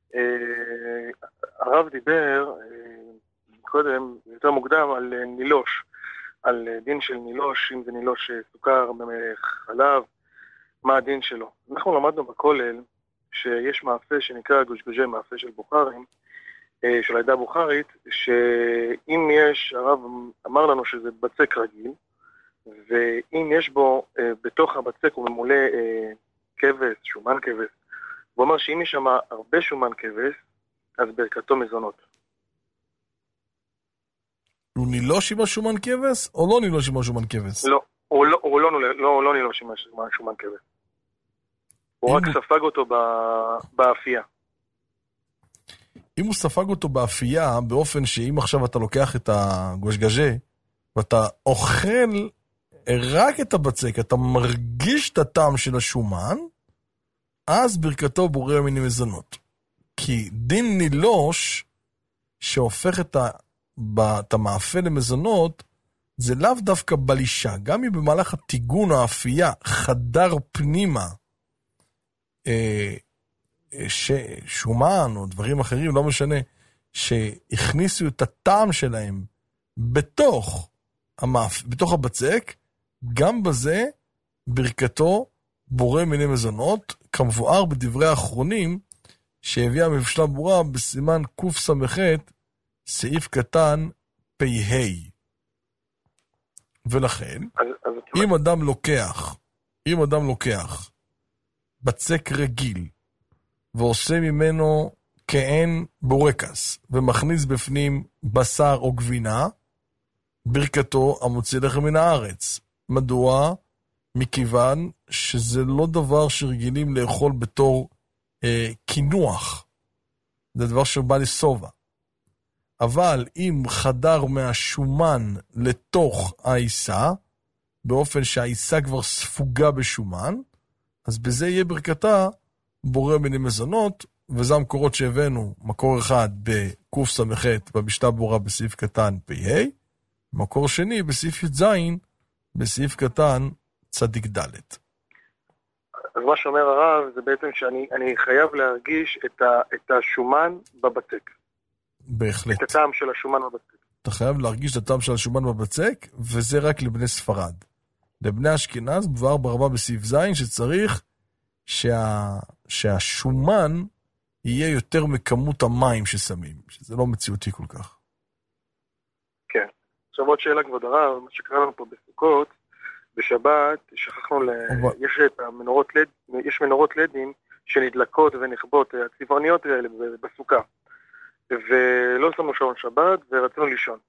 הרב דיבר קודם, יותר מוקדם, על נילוש, על דין של נילוש, אם זה נילוש סוכר, חלב, מה הדין שלו. אנחנו למדנו בכולל שיש מאפה שנקרא גושגושי, מאפה של בוכרים, של העדה הבוכרית, שאם יש, הרב אמר לנו שזה בצק רגיל, ואם יש בו, בתוך הבצק הוא ממולא כבש, שומן כבש, הוא אומר שאם יש שם הרבה שומן כבש, אז ברכתו מזונות. הוא נילוש עם השומן כבש, או לא נילוש עם השומן כבש? לא, הוא לא, הוא לא, לא, לא נילוש עם השומן כבש. הוא רק ספג אותו באפייה. אם הוא ספג אותו באפייה, באופן שאם עכשיו אתה לוקח את הגושגז'ה, ואתה אוכל רק את הבצק, אתה מרגיש את הטעם של השומן, אז ברכתו בורא מיני מזונות. כי דין נילוש, שהופך את, ה, את המאפה למזונות, זה לאו דווקא בלישה. גם אם במהלך התיגון האפייה חדר פנימה, אה, ש, שומן או דברים אחרים, לא משנה, שהכניסו את הטעם שלהם בתוך המאפ, בתוך הבצק, גם בזה ברכתו בורא מיני מזונות, כמבואר בדברי האחרונים שהביאה הממשלה ברורה בסימן קוף סמכת, סעיף קטן פ"ה. ולכן, אז, אז אם אדם לוקח, אם אדם לוקח בצק רגיל, ועושה ממנו כעין בורקס, ומכניס בפנים בשר או גבינה, ברכתו המוציא לחם מן הארץ. מדוע? מכיוון שזה לא דבר שרגילים לאכול בתור אה, כינוח. זה דבר שבא לסובה. אבל אם חדר מהשומן לתוך העיסה, באופן שהעיסה כבר ספוגה בשומן, אז בזה יהיה ברכתה בורא מיני מזונות, וזה המקורות שהבאנו, מקור אחד בקוף סמכת, במשנה ברורה בסעיף קטן פ"ה, מקור שני בסעיף י"ז, בסעיף קטן צדיק ד'. אז מה שאומר הרב זה בעצם שאני אני חייב להרגיש את, ה, את השומן בבצק. בהחלט. את הטעם של השומן בבצק. אתה חייב להרגיש את הטעם של השומן בבצק, וזה רק לבני ספרד. לבני אשכנז מבואר ברמה בסעיף זין שצריך שה... שהשומן יהיה יותר מכמות המים ששמים, שזה לא מציאותי כל כך. כן. עכשיו עוד שאלה כבוד הרב, מה שקרה לנו פה בסוכות, בשבת, שכחנו ל... אבל... יש את המנורות לד, יש מנורות לדים שנדלקות ונכבות, הצבעוניות האלה בסוכה. ולא שמנו שעון שבת ורצינו לישון.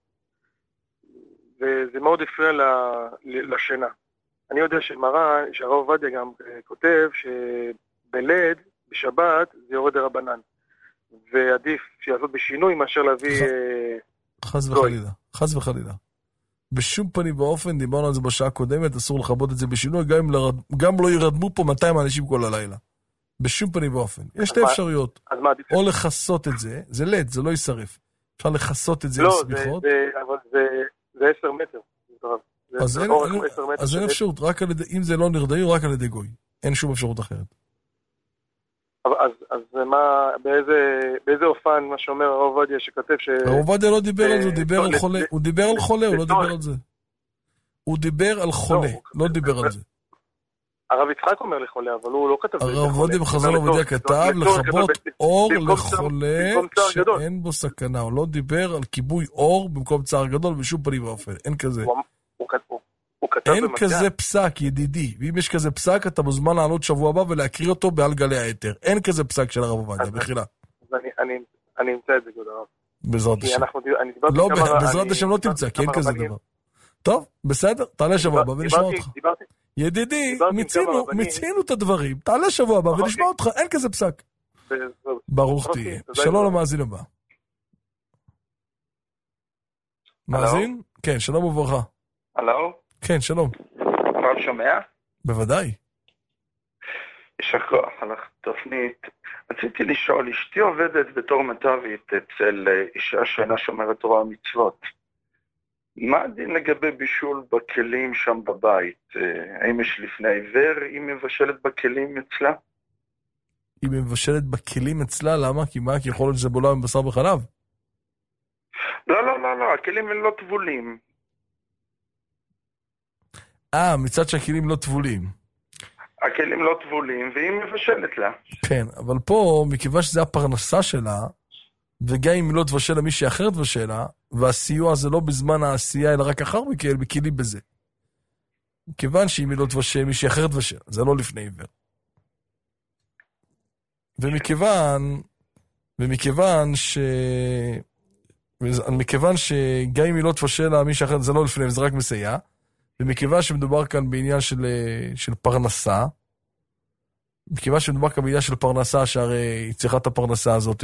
וזה מאוד הפריע לשינה. אני יודע שמרן, שהרב עובדיה גם כותב שבלד, בשבת, זה יורד דרבנן. ועדיף שיעשות בשינוי מאשר להביא... חס וחלילה, חס וחלילה. בשום פנים באופן, דיברנו על זה בשעה קודמת, אסור לחבות את זה בשינוי, גם, אם לרד... גם לא ירדמו פה מאתיים אנשים כל הלילה. בשום פנים באופן. יש שתי אפשרויות. או לחסות את זה, זה לד, זה לא יישרף. אפשר לחסות את זה לא, לסמיכות. זה, אבל זה, זה עשר מטר. אז אין, אין, אז אין אפשרות, רק על ידי, אם זה לא נרדאי, רק על ידי גוי. אין שום אפשרות אחרת. אז, אז מה, באיזה, באיזה אופן, מה שאומר הרב עובדיה שכתב ש... הרב עובדיה לא דיבר על זה, הוא דיבר על חולה, הוא דיבר על חולה, הוא לא דיבר על זה. הוא דיבר על חולה, לא דיבר על זה. הרב יצחק אומר לחולה, אבל הוא לא כתב... הרב עובדיה בחז"ל עובדיה כתב לכבות אור לחולה שאין בו סכנה, הוא לא דיבר על כיבוי אור במקום צער גדול בשום פנים ואופן, אין כזה. אין כזה פסק, ידידי, ואם יש כזה פסק, אתה מוזמן לעלות שבוע הבא ולהקריא אותו בעל גלי היתר. אין כזה פסק של הרב עובדיה, בחילה. אני אמצא את זה, כבוד הרב. בעזרת השם. לא, בעזרת השם לא תמצא, כי אין כזה דבר. טוב, בסדר, תעלה שבוע הבא ונשמע אותך. ידידי, מיצינו את הדברים, תעלה שבוע הבא ונשמע אותך, אין כזה פסק. ברוך תהיה. שלום למאזין הבא. מאזין? כן, שלום וברכה. הלו? כן, שלום. הרב שומע? בוודאי. יישר כוח על התוכנית. רציתי לשאול, אשתי עובדת בתור מט"בית אצל אישה שאינה שומרת תורה ומצוות. מה הדין לגבי בישול בכלים שם בבית? האם יש לפני עיוור, היא מבשלת בכלים אצלה? היא מבשלת בכלים אצלה? למה? כי מה? כי יכול להיות שזה בולה מבשר בחלב? לא, לא, לא, לא, הכלים הם לא טבולים. אה, מצד שהכלים לא טבולים. הכלים לא טבולים, והיא מבשלת לה. כן, אבל פה, מכיוון שזה הפרנסה שלה, וגם אם היא לא תבשל למי שאחר תבשלה, והסיוע זה לא בזמן העשייה, אלא רק אחר מכן, בכלים בזה. מכיוון שאם היא לא תבשל, מי שאחר תבשל, זה לא לפני עיוור. ומכיוון, ומכיוון ש... מכיוון שגם אם היא לא תבשל למי שאחר, זה לא לפני, זה רק מסייע. ומכיוון שמדובר כאן בעניין של, של פרנסה, מכיוון שמדובר כאן בעניין של פרנסה, שהרי היא צריכה את הפרנסה הזאת,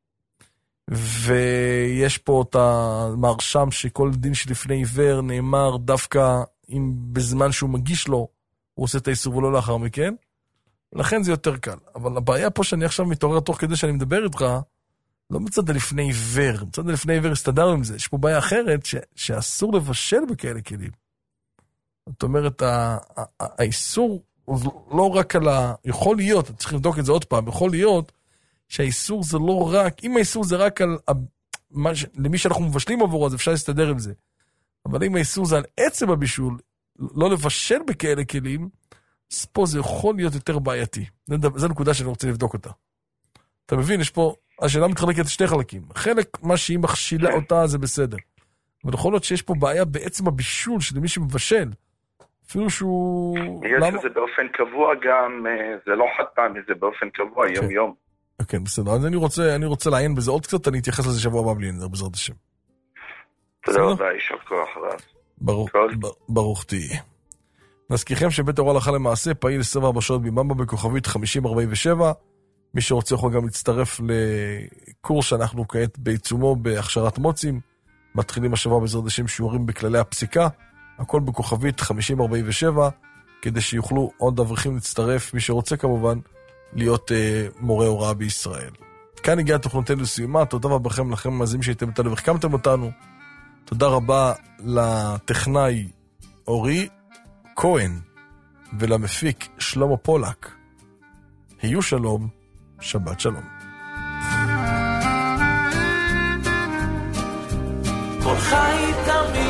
ויש פה את המרשם שכל דין שלפני עיוור נאמר דווקא אם בזמן שהוא מגיש לו, הוא עושה את האיסור ולא לאחר מכן, לכן זה יותר קל. אבל הבעיה פה שאני עכשיו מתעורר תוך כדי שאני מדבר איתך, לא מצד לפני עיוור, מצד לפני עיוור הסתדר עם זה, יש פה בעיה אחרת ש, שאסור לבשל בכאלה כלים. זאת אומרת, האיסור לא רק על ה... יכול להיות, צריך לבדוק את זה עוד פעם, יכול להיות שהאיסור זה לא רק, אם האיסור זה רק על... למי שאנחנו מבשלים עבורו, אז אפשר להסתדר עם זה. אבל אם האיסור זה על עצם הבישול, לא לבשל בכאלה כלים, אז פה זה יכול להיות יותר בעייתי. זו נקודה שאני רוצה לבדוק אותה. אתה מבין, יש פה... השאלה מתחלקת לשתי חלקים. חלק, מה שהיא מכשילה אותה, זה בסדר. אבל יכול להיות שיש פה בעיה בעצם הבישול של מי שמבשל. אפילו שהוא... יש לזה באופן קבוע גם, זה לא חד פעמי, זה באופן קבוע, יום יום. כן, בסדר. אז אני רוצה, אני רוצה לעיין בזה עוד קצת, אני אתייחס לזה שבוע הבא בלי נדר, בעזרת השם. תודה רבה, יישר כוח רב. ברוך, ברוך תהיה. נזכירכם שבית אור הלכה למעשה פעיל עשרים וארבע שעות ביממה בכוכבית חמישים ארבעים ושבע. מי שרוצה יכול גם להצטרף לקורס שאנחנו כעת בעיצומו בהכשרת מוצים. מתחילים השבוע בעזרת השם שיעורים בכללי הפסיקה. הכל בכוכבית חמישים ארבעים ושבע, כדי שיוכלו עוד אברכים להצטרף, מי שרוצה כמובן, להיות אה, מורה הוראה בישראל. כאן הגיעה תוכנתנו לסיומה, תודה רבה לכם, לכם המאזינים שהייתם איתנו והחכמתם אותנו. תודה רבה לטכנאי אורי כהן, ולמפיק שלמה פולק. היו שלום, שבת שלום. כל קולך היא תמיד